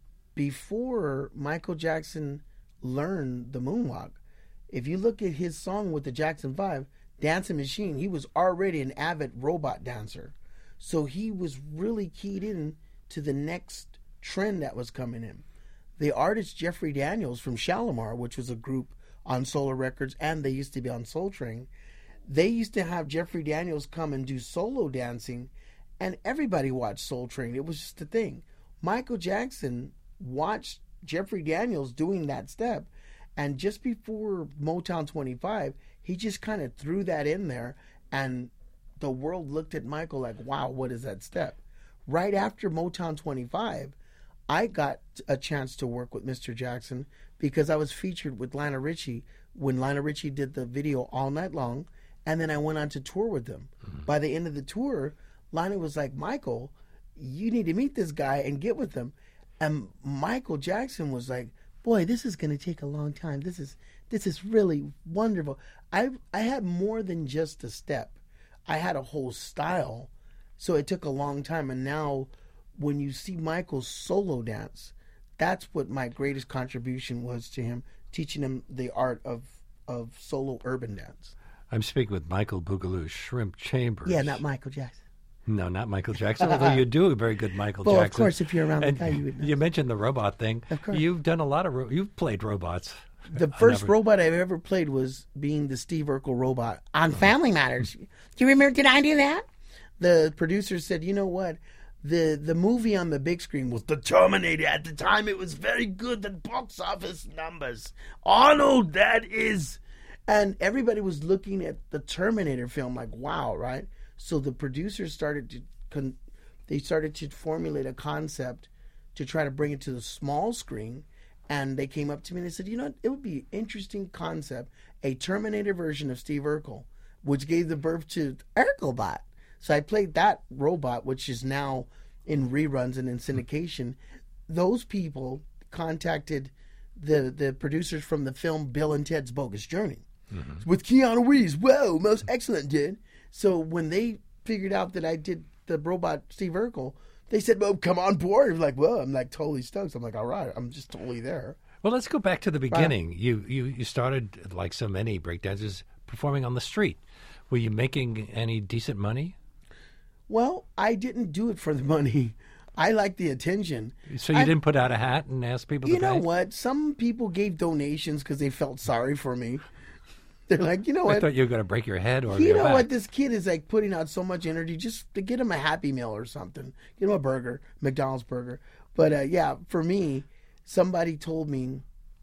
before Michael Jackson learned the moonwalk, if you look at his song with the Jackson Five, Dancing Machine, he was already an avid robot dancer. So he was really keyed in to the next trend that was coming in. The artist Jeffrey Daniels from Shalimar, which was a group on Solar Records, and they used to be on Soul Train, they used to have Jeffrey Daniels come and do solo dancing, and everybody watched Soul Train. It was just a thing. Michael Jackson watched Jeffrey Daniels doing that step, and just before Motown twenty-five, he just kind of threw that in there, and the world looked at Michael like, wow, what is that step? Right after Motown twenty-five, I got a chance to work with Mister Jackson because I was featured with Lionel Richie when Lionel Richie did the video All Night Long, and then I went on to tour with them. Mm-hmm. By the end of the tour, Lonnie was like, Michael, you need to meet this guy and get with him. And Michael Jackson was like, boy, this is going to take a long time. This is this is really wonderful. I I had more than just a step. I had a whole style. So it took a long time. And now when you see Michael's solo dance, that's what my greatest contribution was to him, teaching him the art of, of solo urban dance. I'm speaking with Michael Boogaloo Shrimp Chambers. Yeah, not Michael Jackson. No, not Michael Jackson, although you do a very good Michael well, Jackson. Of course, if you're around the and guy, you would know. You mentioned the robot thing. Of course. You've done a lot of, ro- you've played robots. The first never... robot I've ever played was being the Steve Urkel robot on Family Matters. Do you remember, did I do that? The producer said, you know what? The the movie on the big screen was The Terminator. At the time, it was very good, the box office numbers. Arnold, that is... And everybody was looking at the Terminator film like, wow, right? So the producers started to... Con- they started to formulate a concept to try to bring it to the small screen. And they came up to me and they said, you know, it would be an interesting concept, a Terminator version of Steve Urkel, which gave the birth to Urkelbot. So I played that robot, which is now in reruns and in syndication. Those people contacted the the producers from the film Bill and Ted's Bogus Journey mm-hmm. with Keanu Reeves. Whoa, most excellent, dude. So when they figured out that I did the robot Steve Urkel, they said, well, come on board. I'm like, well, I'm like totally stoked. I'm like, all right, I'm just totally there. Well, let's go back to the beginning. Wow. You, you you started, like so many breakdancers, performing on the street. Were you making any decent money? Well, I didn't do it for the money. I like the attention. So you I, didn't put out a hat and ask people to You know pay? what? Some people gave donations because they felt sorry for me. They're like, you know what? I thought you were going to break your head or You your know back. what? This kid is like putting out so much energy just to get him a Happy Meal or something. Get him a burger, McDonald's burger. But uh, yeah, for me, somebody told me,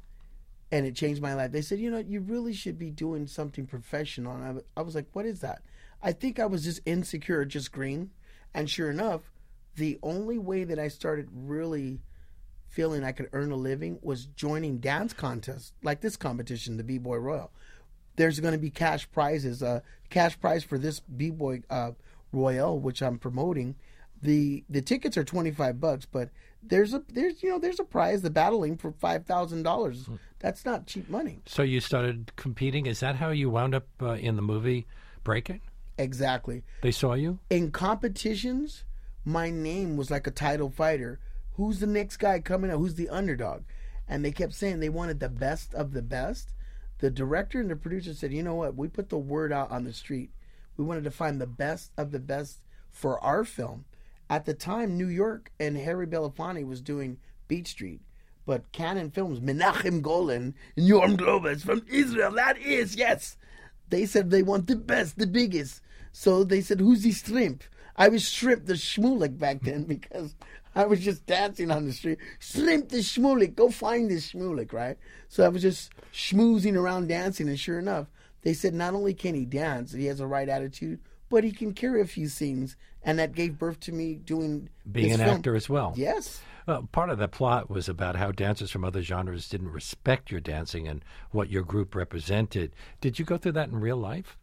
and it changed my life. They said, you know, you really should be doing something professional. And I, I was like, what is that? I think I was just insecure, just green. And sure enough, the only way that I started really feeling I could earn a living was joining dance contests like this competition, the B-Boy Royal. There's going to be cash prizes. Uh, cash prize for this B-Boy uh, Royal, which I'm promoting. The the tickets are twenty-five bucks, but there's a there's you know there's a prize, the battling for five thousand dollars. That's not cheap money. So you started competing. Is that how you wound up uh, in the movie Breaking? Exactly. They saw you in competitions. My name was like a title fighter. Who's the next guy coming up? Who's the underdog? And they kept saying they wanted the best of the best. The director and the producer said, you know what? We put the word out on the street. We wanted to find the best of the best for our film. At the time, New York and Harry Belafonte was doing Beat Street. But Cannon Films, Menachem Golan, and Yoram Globus from Israel, that is, yes. They said they want the best, the biggest. So they said, who's the shrimp? I was Shrimp the Shmulik back then because I was just dancing on the street. Shrimp the Shmulik, go find this Shmulik, right? So I was just schmoozing around dancing, and sure enough, they said not only can he dance, he has a right attitude, but he can carry a few scenes, and that gave birth to me doing being this an film. actor as well. Yes. Well, part of the plot was about how dancers from other genres didn't respect your dancing and what your group represented. Did you go through that in real life?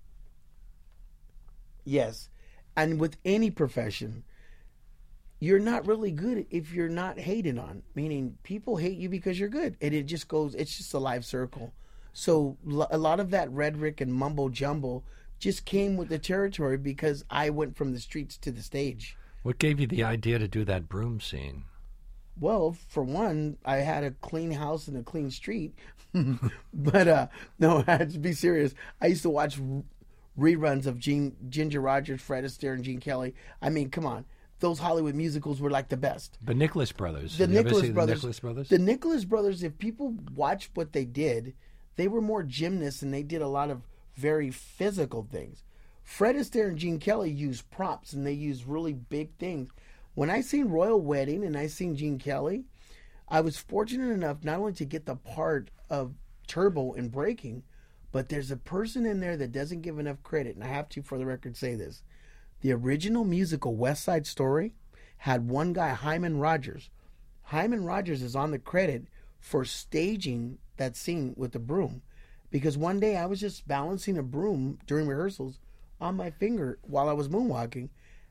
Yes. And with any profession, you're not really good if you're not hated on. Meaning people hate you because you're good. And it just goes, it's just a life circle. So a lot of that rhetoric and mumbo jumbo just came with the territory because I went from the streets to the stage. What gave you the idea to do that broom scene? Well, for one, I had a clean house and a clean street. But uh, no, I had to be serious. I used to watch reruns of Gene, Ginger Rogers, Fred Astaire, and Gene Kelly. I mean, come on. Those Hollywood musicals were like the best. The Nicholas Brothers. The Did you ever Nicholas see Brothers. The Nicholas Brothers. The Nicholas Brothers, if people watch what they did, they were more gymnasts and they did a lot of very physical things. Fred Astaire and Gene Kelly used props and they used really big things. When I seen Royal Wedding and I seen Gene Kelly, I was fortunate enough not only to get the part of Turbo in Breaking, but there's a person in there that doesn't give enough credit, and I have to, for the record, say this. The original musical West Side Story had one guy, Hyman Rogers. Hyman Rogers is on the credit for staging that scene with the broom. Because one day I was just balancing a broom during rehearsals on my finger while I was moonwalking,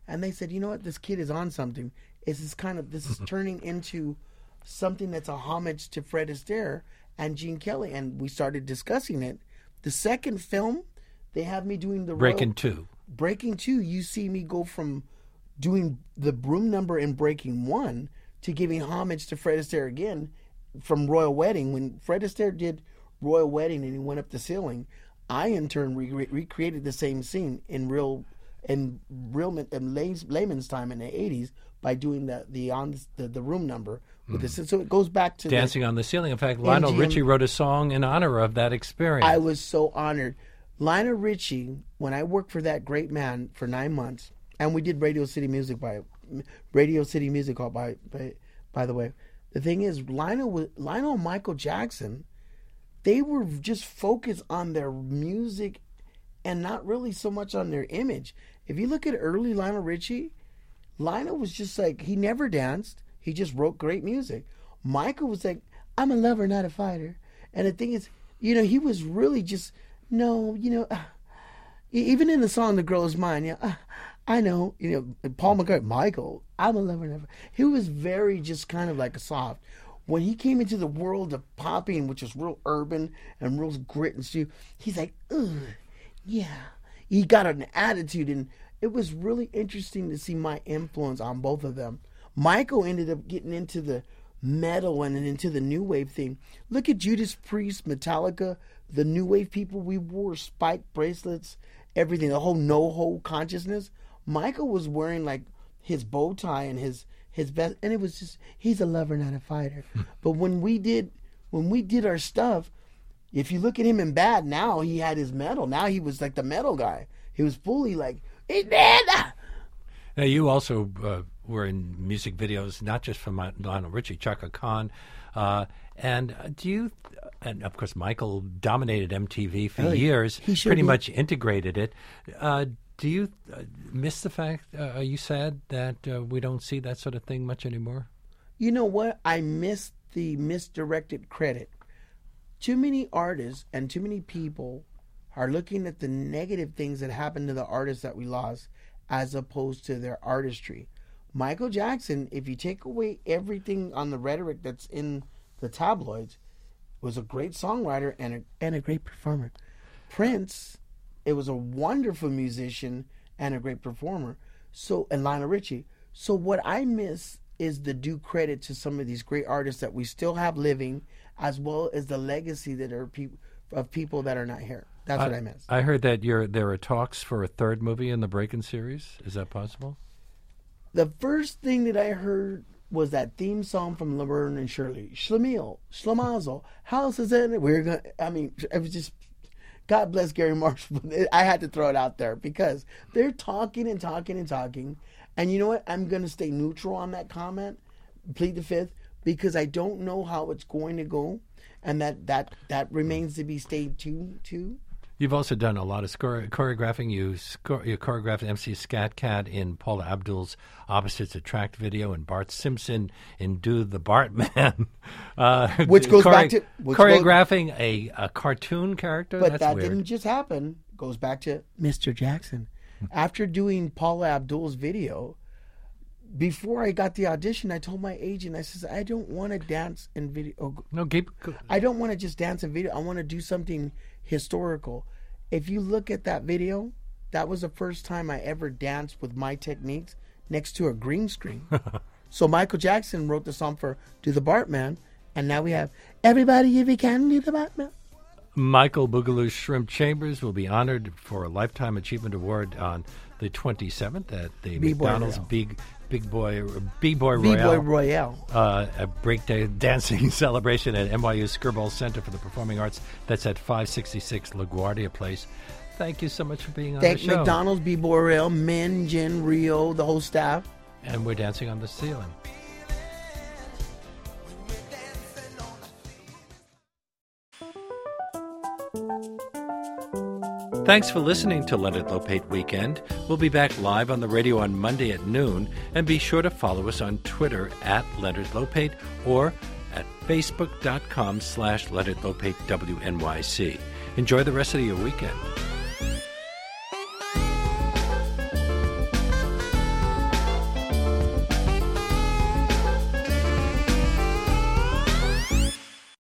and they said, you know what, this kid is on something. This is kind of this is turning into something that's a homage to Fred Astaire and Gene Kelly, and we started discussing it. The second film, they have me doing the Breaking Royal, Two. Breaking Two. You see me go from doing the broom number in Breaking One to giving homage to Fred Astaire again from Royal Wedding. When Fred Astaire did Royal Wedding and he went up the ceiling, I in turn re- recreated the same scene in real in real in layman's time in the eighties by doing the the on the, the room number with mm. the so it goes back to Dancing the, on the Ceiling. In fact, Lionel M G M. Richie wrote a song in honor of that experience. I was so honored. Lionel Richie, when I worked for that great man for nine months, and we did Radio City Music by Radio City Music Hall by by by the way. The thing is, Lionel was, Lionel and Michael Jackson, they were just focused on their music and not really so much on their image. If you look at early Lionel Richie, Lionel was just like, he never danced. He just wrote great music. Michael was like, I'm a lover, not a fighter. And the thing is, you know, he was really just, no, you know, uh, even in the song The Girl Is Mine, yeah, uh, I know, you know, Paul McCartney, Michael, I'm a lover, never. He was very just kind of like a soft. When he came into the world of popping, which was real urban and real grit and stuff, he's like, ugh, yeah. He got an attitude, and it was really interesting to see my influence on both of them. Michael ended up getting into the metal and into the new wave thing. Look at Judas Priest, Metallica, the new wave people. We wore spike bracelets, everything, the whole no-ho consciousness. Michael was wearing like his bow tie and his his vest, and it was just, he's a lover, not a fighter. But when we did when we did our stuff, if you look at him in Bad, now he had his metal. Now he was like the metal guy. He was fully like, hey man. Now you also uh, were in music videos, not just from Lionel Richie, Chaka Khan, uh, and do you? And of course, Michael dominated M T V for oh, years. He sure pretty did. much integrated it. Uh, do you uh, miss the fact? Uh, are you sad that uh, we don't see that sort of thing much anymore? You know what? I miss the misdirected credit. Too many artists and too many people are looking at the negative things that happened to the artists that we lost as opposed to their artistry. Michael Jackson, if you take away everything on the rhetoric that's in the tabloids, was a great songwriter and a, and a great performer. Prince, it was a wonderful musician and a great performer. So, and Lionel Richie. So what I miss is the due credit to some of these great artists that we still have living, as well as the legacy that are people of people that are not here. That's I, what I miss. I heard that you're, there are talks for a third movie in the Breakin' series. Is that possible? The first thing that I heard was that theme song from Laverne and Shirley. Schlemiel, Schlemazel, House is in it. We're gonna. I mean, it was just. God bless Gary Marshall. I had to throw it out there because they're talking and talking and talking, and you know what? I'm gonna stay neutral on that comment. Plead the fifth because I don't know how it's going to go, and that that that remains to be stayed tuned to. You've also done a lot of chore- choreographing. You, sco- you choreographed M C Scat Cat in Paula Abdul's Opposites Attract video, and Bart Simpson in Do the Bartman. uh, which goes chore- back to which choreographing goes, a, a cartoon character. But That's that weird. didn't just happen. Goes back to Mister Jackson. After doing Paula Abdul's video, before I got the audition, I told my agent, I says, I don't want to dance in video. Oh, no, keep. I don't want to just dance in video. I want to do something historical. If you look at that video, that was the first time I ever danced with my techniques next to a green screen. So Michael Jackson wrote the song for Do the Bartman, and now we have Everybody If You Can Do the Bartman. Michael Boogaloo Shrimp Chambers will be honored for a Lifetime Achievement Award on the twenty-seventh at the B-Boy McDonald's Royale. Big Big Boy B-Boy B-Boy Royale. Royale. Uh, a breakday dancing celebration at N Y U Skirball Center for the Performing Arts. That's at five sixty-six LaGuardia Place. Thank you so much for being on Thank the show. McDonald's, B-Boy Royale, Min, Jen, Rio, the whole staff. And we're dancing on the ceiling. Thanks for listening to Leonard Lopate Weekend. We'll be back live on the radio on Monday at noon, and be sure to follow us on Twitter at Leonard Lopate or at facebook.com slash Leonard Lopate W N Y C. Enjoy the rest of your weekend.